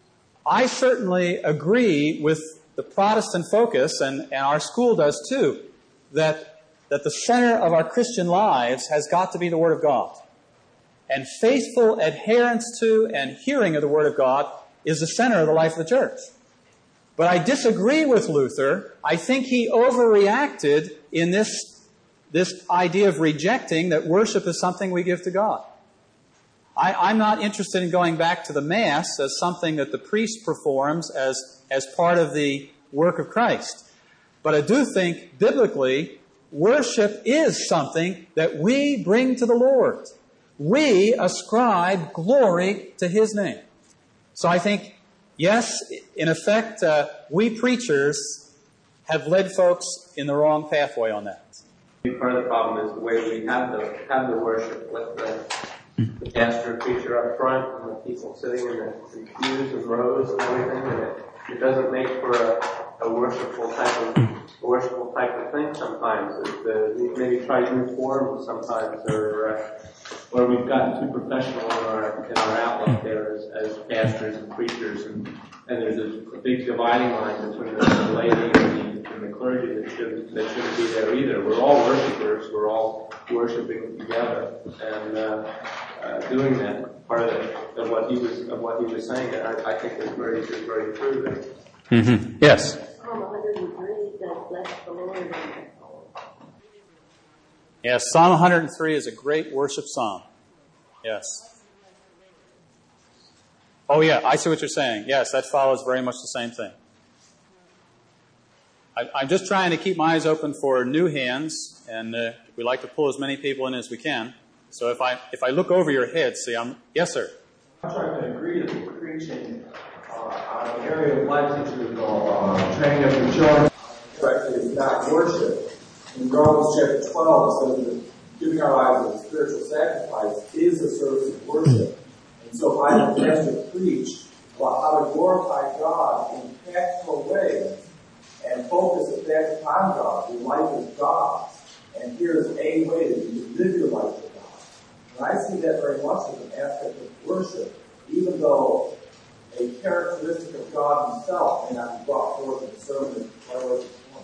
I certainly agree with the Protestant focus, and, and our school does too, that, that the center of our Christian lives has got to be the Word of God. And faithful adherence to and hearing of the Word of God is the center of the life of the church. But I disagree with Luther. I think he overreacted in this, this idea of rejecting that worship is something we give to God. I, I'm not interested in going back to the Mass as something that the priest performs as, as part of the work of Christ. But I do think, biblically, worship is something that we bring to the Lord. We ascribe glory to His name. So I think, yes, in effect, uh, we preachers have led folks in the wrong pathway on that. Part of the problem is the way we have the, have the worship with the, the pastor preacher up front and the people sitting in the, the pews and rows and everything, and it, it doesn't make for a, a worshipful type of a worshipful type of thing sometimes. It's, uh, maybe try new forms sometimes, or uh, or we've gotten too professional in our in our outlook there as, as pastors and preachers, and and there's a, a big dividing line between the, the laity and the, and the clergy that shouldn't that shouldn't be there either. We're all worshipers. We're all worshiping together and uh, uh, doing that. Part of, the, of what he was of what he was saying, and I, I think is very is very true there. Mm-hmm. Yes. Psalm one hundred three says, "Bless the Lord." Yes, Psalm one hundred three is a great worship psalm. Yes. Oh yeah, I see what you're saying. Yes, that follows very much the same thing. I, I'm just trying to keep my eyes open for new hands, and uh, we like to pull as many people in as we can. So if I if I look over your head, see, I'm yes, sir. I'm trying to agree that the preaching uh, on an area of life that you call uh, training up your children correctly is not worship. In Romans chapter twelve, it says that giving our lives as a spiritual sacrifice is a service of worship. And so I have to preach about how to glorify God in practical ways and focus the fact upon God. Your life is God. And here's a way that you live your life for God. And I see that very much as an aspect of worship, even though a characteristic of God himself may not be brought forth in sermon or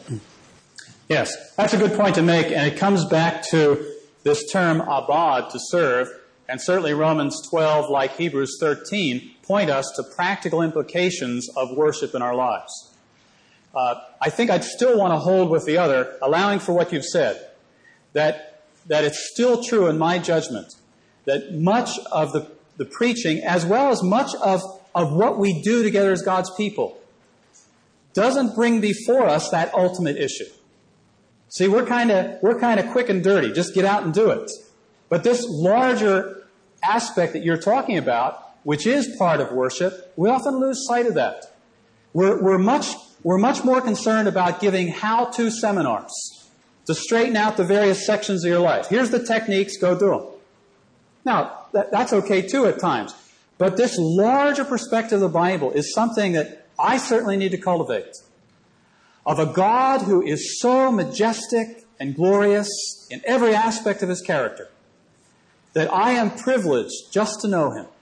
Yes, that's a good point to make, and it comes back to this term abad, to serve, and certainly Romans twelve, like Hebrews thirteen, point us to practical implications of worship in our lives. Uh, I think I'd still want to hold with the other, allowing for what you've said, that that it's still true in my judgment that much of the, the preaching, as well as much of, of what we do together as God's people, doesn't bring before us that ultimate issue. See, we're kind of we're kind of quick and dirty. Just get out and do it. But this larger aspect that you're talking about, which is part of worship, we often lose sight of that. We're we're much we're much more concerned about giving how-to seminars to straighten out the various sections of your life. Here's the techniques, go do them. Now, that, that's okay too at times. But this larger perspective of the Bible is something that I certainly need to cultivate. Of a God who is so majestic and glorious in every aspect of his character that I am privileged just to know him.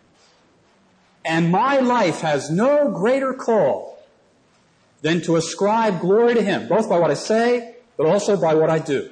And my life has no greater call than to ascribe glory to him, both by what I say, but also by what I do.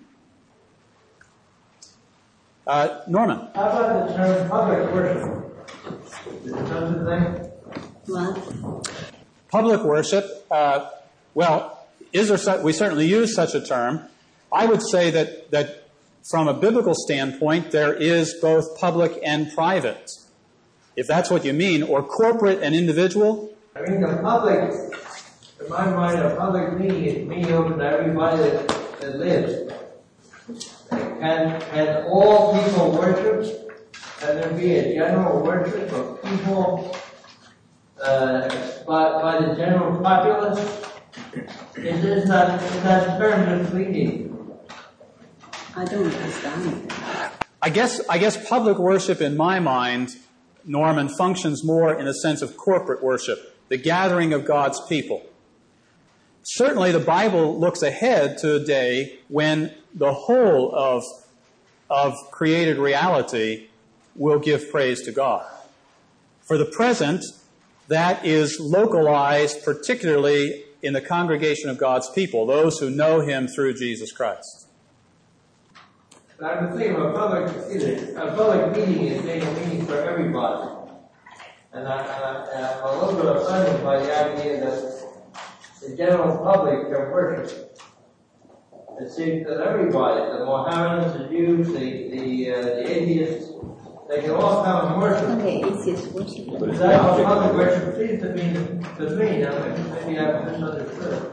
Uh, Norman. How about the term public worship? Is it such a thing? What? Public worship, uh, well, is there such, we certainly use such a term. I would say that, that from a biblical standpoint, there is both public and private, if that's what you mean, or corporate and individual. I mean, the public, in my mind, a public meeting is meeting open to everybody that, that lives. Can, can all people worship? Can there be a general worship of people uh, by, by the general populace? Is this not, is that term misleading? I don't understand. I guess, I guess public worship in my mind, Norman, functions more in a sense of corporate worship, the gathering of God's people. Certainly the Bible looks ahead to a day when the whole of, of created reality will give praise to God. For the present, that is localized particularly in the congregation of God's people, those who know him through Jesus Christ. But I'm thinking of a public, a public meeting is being a meeting for everybody. And, I, and, I, and I'm a little bit offended by the idea that the general public can worship. It seems that everybody, the Mohammedans, the Jews, the, the, uh, the atheists, they can all come and worship. Okay, atheist worship. Is that how public worship seems to me, to me? Now, maybe I've misunderstood.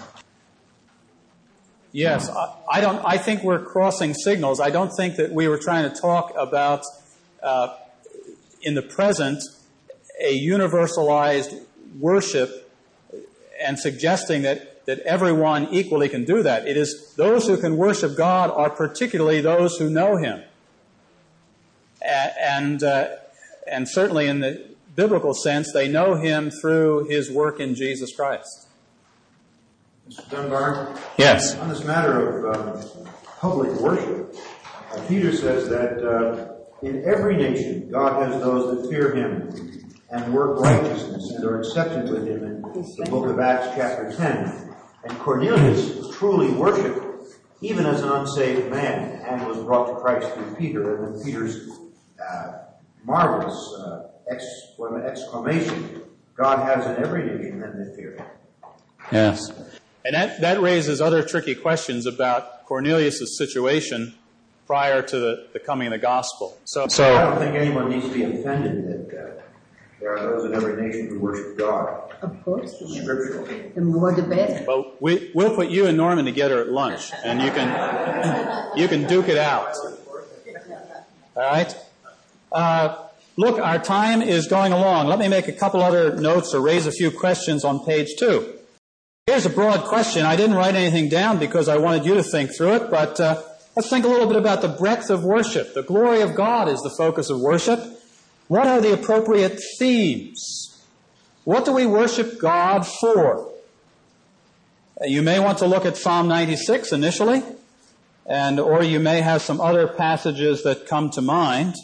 Yes, I, I don't. I think we're crossing signals. I don't think that we were trying to talk about uh, in the present a universalized worship and suggesting that, that everyone equally can do that. It is those who can worship God are particularly those who know him. And, uh, and certainly in the biblical sense, they know him through his work in Jesus Christ. Mister Dunbar? Yes. On this matter of um, public worship, uh, Peter says that uh, in every nation God has those that fear him and work righteousness and are accepted with him in the book of Acts chapter ten. And Cornelius truly worshipped even as an unsaved man and was brought to Christ through Peter. And then Peter's uh, marvelous uh, exclamation, God has in every nation them that fear him. Yes. And that, that raises other tricky questions about Cornelius' situation. prior to the, the coming of the gospel. So, I so don't think anyone needs to be offended that uh, there are those in every nation who worship God. Of course. Scriptural. The more the better. well, we, we'll put you and Norman together at lunch, and you can you can duke it out. All right? Uh, look, our time is going along. Let me make a couple other notes or raise a few questions on page two. Here's a broad question. I didn't write anything down because I wanted you to think through it, but uh, let's think a little bit about the breadth of worship. The glory of God is the focus of worship. What are the appropriate themes? What do we worship God for? Uh, you may want to look at Psalm ninety-six initially, and or you may have some other passages that come to mind.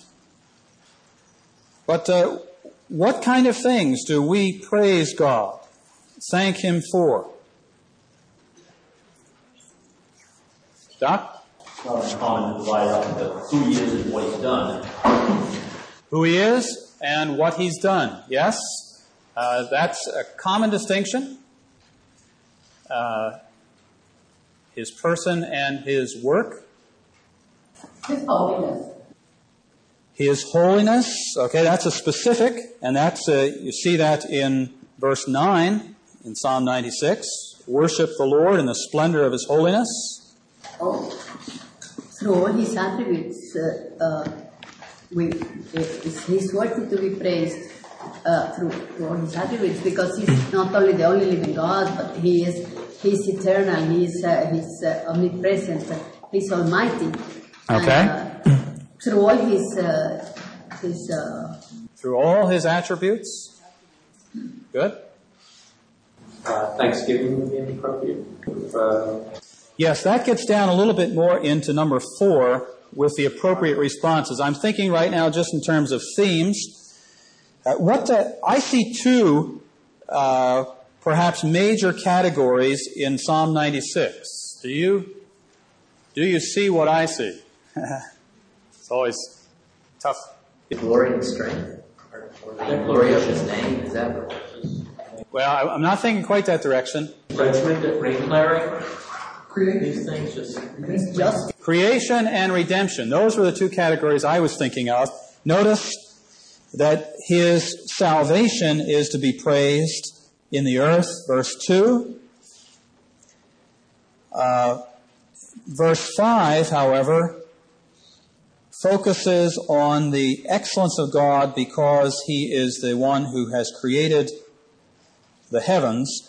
But uh, what kind of things do we praise God, thank Him for? Doc? It's not uncommon to divide up into who he is and what he's done. Who He is and what He's done. Yes, uh, that's a common distinction. Uh, his person and His work. His holiness. His holiness, okay, that's a specific, and that's a, you see that in verse nine in Psalm ninety-six. Worship the Lord in the splendor of His holiness. Oh, through all His attributes, uh, uh, we, it's, He's worthy to be praised uh, through, through all His attributes, because He's not only the only living God, but He is He's eternal, He's, uh, he's uh, omnipresent, He's almighty. Okay. And, uh, through all His, uh, his uh, through all His attributes. Good. Uh, Thanksgiving would be appropriate. Uh, Yes, that gets down a little bit more into number four with the appropriate responses. I'm thinking right now just in terms of themes. Uh, what the, I see two uh, perhaps major categories in Psalm ninety-six. Do you do you see what I see? It's always tough. The glory and strength, or, or the glory of His name, is that? Well, I, I'm not thinking quite that direction. Judgment, declaring. These things just... just Creation and redemption. Those were the two categories I was thinking of. Notice that His salvation is to be praised in the earth, verse two. Uh, verse five, however, focuses on the excellence of God because He is the one who has created the heavens.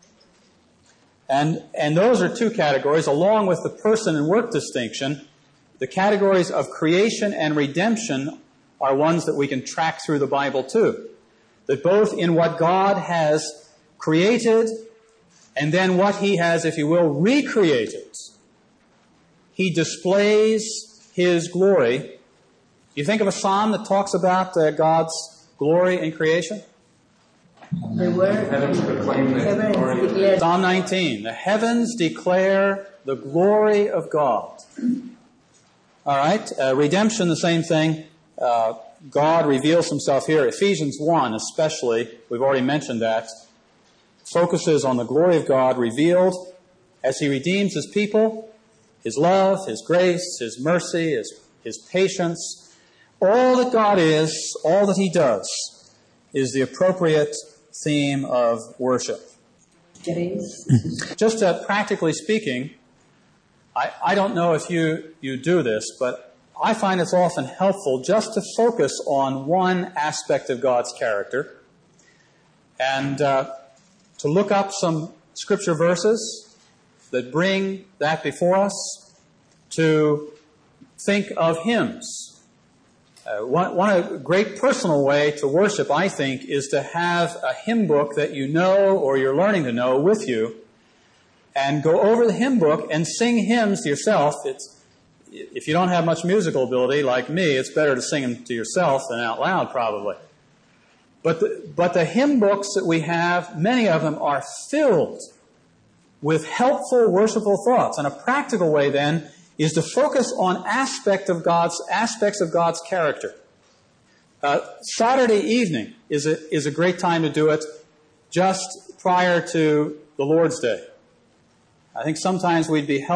And, and those are two categories, along with the person and work distinction. The categories of creation and redemption are ones that we can track through the Bible too. That both in what God has created and then what He has, if you will, recreated, He displays His glory. You think of a psalm that talks about uh, God's glory in creation? the word Heavens proclaim the heavens glory of declare Psalm nineteen, the heavens declare the glory of God. All right, uh, redemption, the same thing. Uh, God reveals Himself here. Ephesians one especially, we've already mentioned that, focuses on the glory of God revealed as He redeems His people, His love, His grace, His mercy, His, His patience. All that God is, all that He does, is the appropriate theme of worship. grace. Just uh, practically speaking, I, I don't know if you, you do this, but I find it's often helpful just to focus on one aspect of God's character and uh, to look up some scripture verses that bring that before us, to think of hymns. Uh, one, one a great personal way to worship, I think, is to have a hymn book that you know or you're learning to know with you, and go over the hymn book and sing hymns to yourself. It's, if you don't have much musical ability, like me, it's better to sing them to yourself than out loud, probably. But the, but the hymn books that we have, many of them are filled with helpful, worshipful thoughts. And a practical way, then, is to focus on aspect of God's aspects of God's character. Uh, Saturday evening is a is a great time to do it, just prior to the Lord's Day. I think sometimes we'd be helped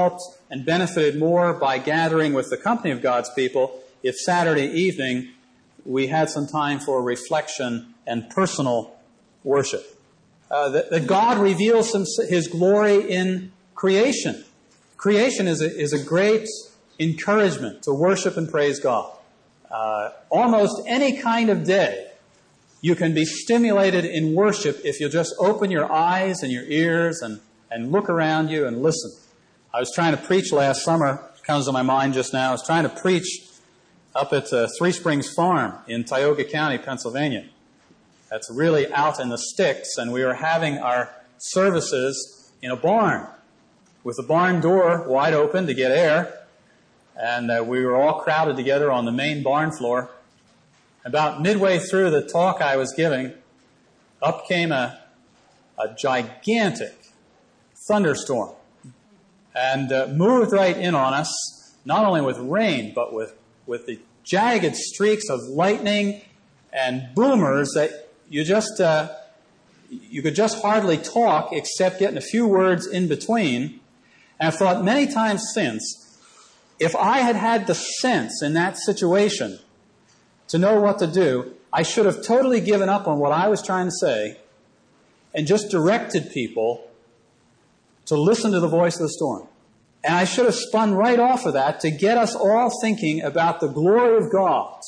and benefited more by gathering with the company of God's people if Saturday evening we had some time for reflection and personal worship. Uh, that, that God reveals some, His glory in creation. Creation is a, is a great encouragement to worship and praise God. Uh, almost any kind of day, you can be stimulated in worship if you just open your eyes and your ears and, and look around you and listen. I was trying to preach last summer, it comes to my mind just now, I was trying to preach up at uh, Three Springs Farm in Tioga County, Pennsylvania. That's really out in the sticks, and we were having our services in a barn with the barn door wide open to get air, and uh, we were all crowded together on the main barn floor. About midway through the talk I was giving, up came a, a gigantic thunderstorm and uh, moved right in on us, not only with rain, but with, with the jagged streaks of lightning and boomers that you just, uh, you could just hardly talk except getting a few words in between. And I've thought many times since, if I had had the sense in that situation to know what to do, I should have totally given up on what I was trying to say and just directed people to listen to the voice of the storm. And I should have spun right off of that to get us all thinking about the glory of God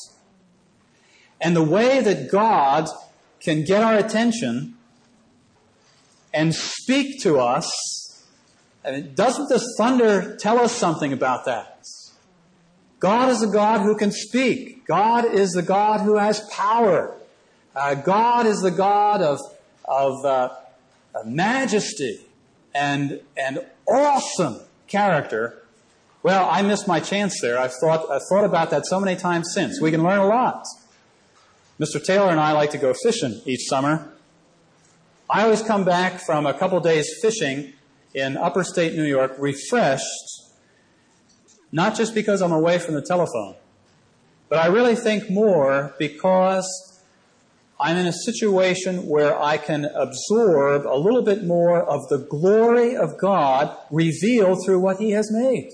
and the way that God can get our attention and speak to us. And doesn't this thunder tell us something about that? God is a God who can speak. God is the God who has power. Uh, God is the God of, of uh, majesty and, and awesome character. Well, I missed my chance there. I've thought, I've thought about that so many times since. We can learn a lot. Mister Taylor and I like to go fishing each summer. I always come back from a couple days fishing in upper state New York refreshed, not just because I'm away from the telephone, but I really think more because I'm in a situation where I can absorb a little bit more of the glory of God revealed through what He has made.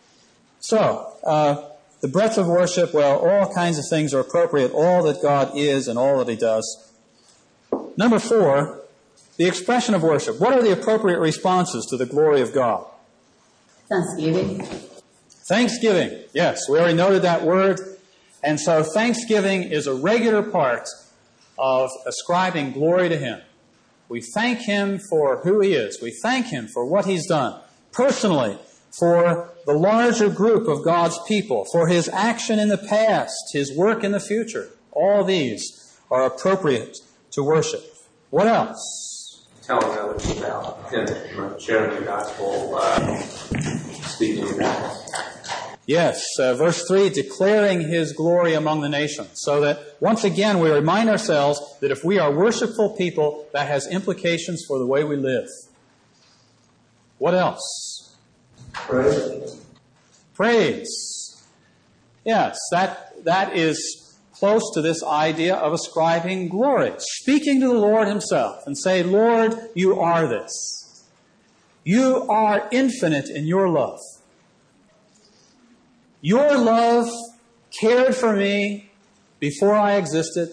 So, uh, the breadth of worship, well, all kinds of things are appropriate, all that God is and all that He does. Number four, the expression of worship. What are the appropriate responses to the glory of God? Thanksgiving. Thanksgiving. Yes, we already noted that word. And so thanksgiving is a regular part of ascribing glory to Him. We thank Him for who He is. We thank Him for what He's done. Personally, for the larger group of God's people, for His action in the past, His work in the future. All these are appropriate to worship. What else? Telling others about Him, sharing the gospel, uh, speaking about it. Yes, uh, verse three, declaring His glory among the nations. So that, once again, we remind ourselves that if we are worshipful people, that has implications for the way we live. What else? Praise. Praise. Yes, that that is close to this idea of ascribing glory. Speaking to the Lord Himself and say, Lord, You are this. You are infinite in Your love. Your love cared for me before I existed.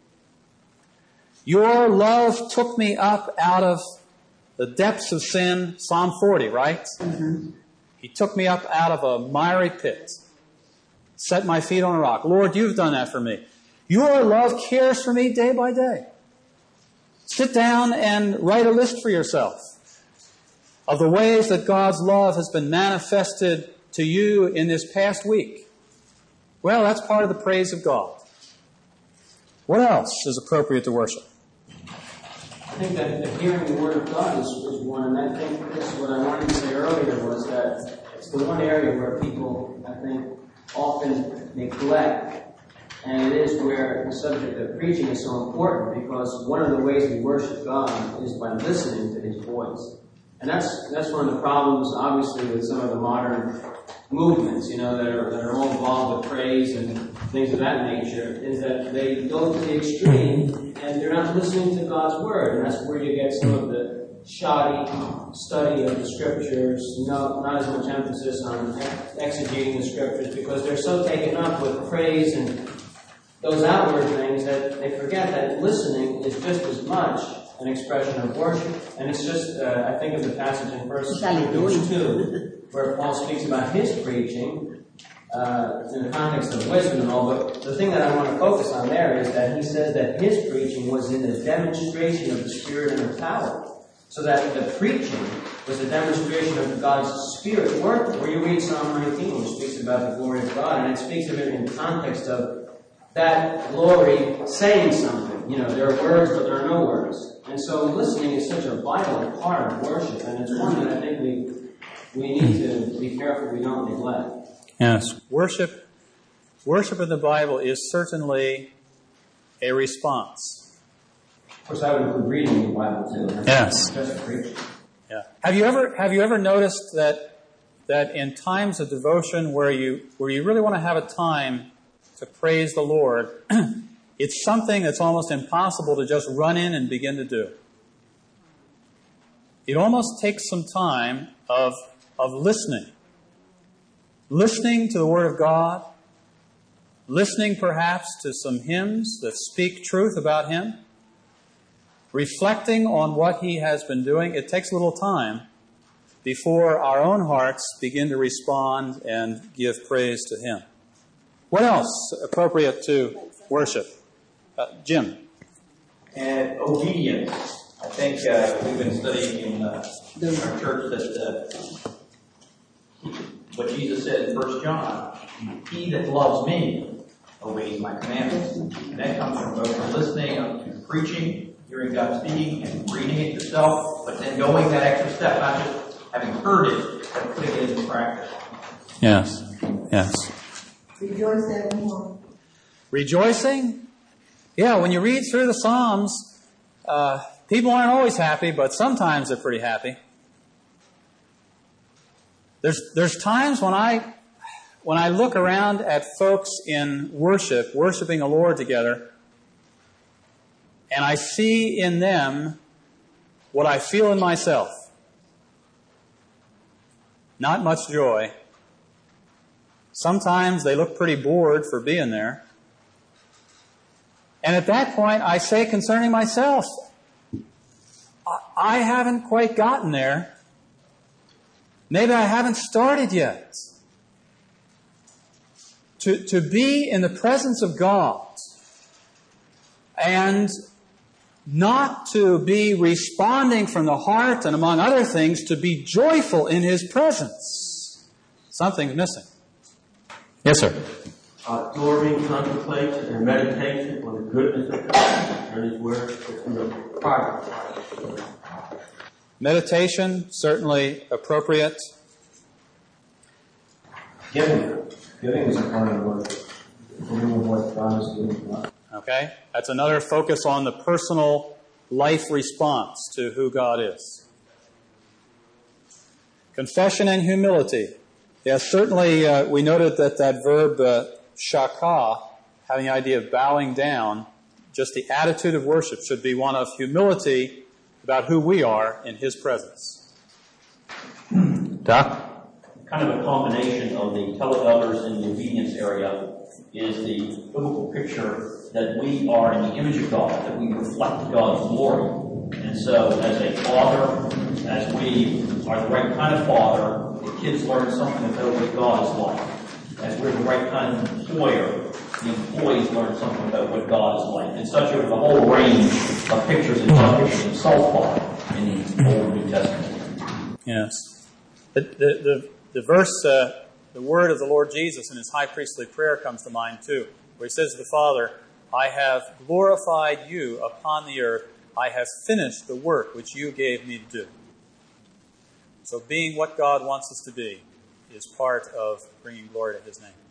Your love took me up out of the depths of sin. Psalm forty, right? Mm-hmm. He took me up out of a miry pit, set my feet on a rock. Lord, You've done that for me. Your love cares for me day by day. Sit down and write a list for yourself of the ways that God's love has been manifested to you in this past week. Well, that's part of the praise of God. What else is appropriate to worship? I think that, that hearing the Word of God is, is one, and I think this is what I wanted to say earlier was that it's the one area where people, I think, often neglect, and it is where the subject of preaching is so important because one of the ways we worship God is by listening to His voice. And that's that's one of the problems, obviously, with some of the modern movements, you know, that are that are all involved with praise and things of that nature, is that they go to the extreme and they're not listening to God's Word. And that's where you get some of the, shoddy study of the scriptures, no, not as much emphasis on exegeting the scriptures, because they're so taken up with praise and those outward things that they forget that listening is just as much an expression of worship. And it's just, uh, I think of the passage in First Corinthians two, where Paul speaks about his preaching uh, in the context of wisdom and all, but the thing that I want to focus on there is that he says that his preaching was in the demonstration of the Spirit and the power. So that the preaching was a demonstration of God's Spirit work. Where you read Psalm nineteen, which speaks about the glory of God, and it speaks of it in context of that glory saying something. You know, there are words, but there are no words. And so listening is such a vital part of worship, and it's one that I think we we need to be careful we don't neglect. Yes. Worship, worship in the Bible is certainly a response. Of course, I would include reading the Bible too. Yes. Just preaching. Yeah. Have you ever have you ever noticed that that in times of devotion where you where you really want to have a time to praise the Lord, it's something that's almost impossible to just run in and begin to do. It almost takes some time of of listening. Listening to the Word of God, listening perhaps to some hymns that speak truth about Him, reflecting on what He has been doing. It takes a little time before our own hearts begin to respond and give praise to Him. What else appropriate to worship? Uh, Jim? And obedience. I think uh, we've been studying in uh, our church that uh, what Jesus said in First John, he that loves me obeys my commandments. And that comes from both listening to preaching, hearing God speaking, and reading it yourself, but then going that extra step, not just having heard it, but putting it into practice. Yes, yes. Rejoice evermore. Rejoicing? Yeah, when you read through the Psalms, uh, people aren't always happy, but sometimes they're pretty happy. There's there's times when I when I look around at folks in worship, worshiping the Lord together, and I see in them what I feel in myself. Not much joy. Sometimes they look pretty bored for being there. And at that point, I say concerning myself, I haven't quite gotten there. Maybe I haven't started yet. To, to be in the presence of God and not to be responding from the heart and, among other things, to be joyful in His presence. Something's missing. Yes, sir. Uh, Doreen contemplates and meditates on the goodness of God and His Word in the private life. Meditation, certainly appropriate. Giving. Giving is a part of worship. Giving what God is giving us. Okay? That's another focus on the personal life response to who God is. Confession and humility. Yes, certainly uh, we noted that that verb uh, shaka, having the idea of bowing down, just the attitude of worship should be one of humility about who we are in His presence. Doc? Kind of a combination of the tele-elders and the obedience area is the biblical picture that we are in the image of God, that we reflect God's glory. And so as a father, as we are the right kind of father, the kids learn something about what God is like. As we're the right kind of employer, the employees learn something about what God is like. And such over the whole range of pictures and pictures of self-father in the Old and New Testament. Yes. The, the, the, the verse, uh, the word of the Lord Jesus in His high priestly prayer comes to mind too, where He says to the Father, I have glorified you upon the earth. I have finished the work which you gave me to do. So being what God wants us to be is part of bringing glory to His name.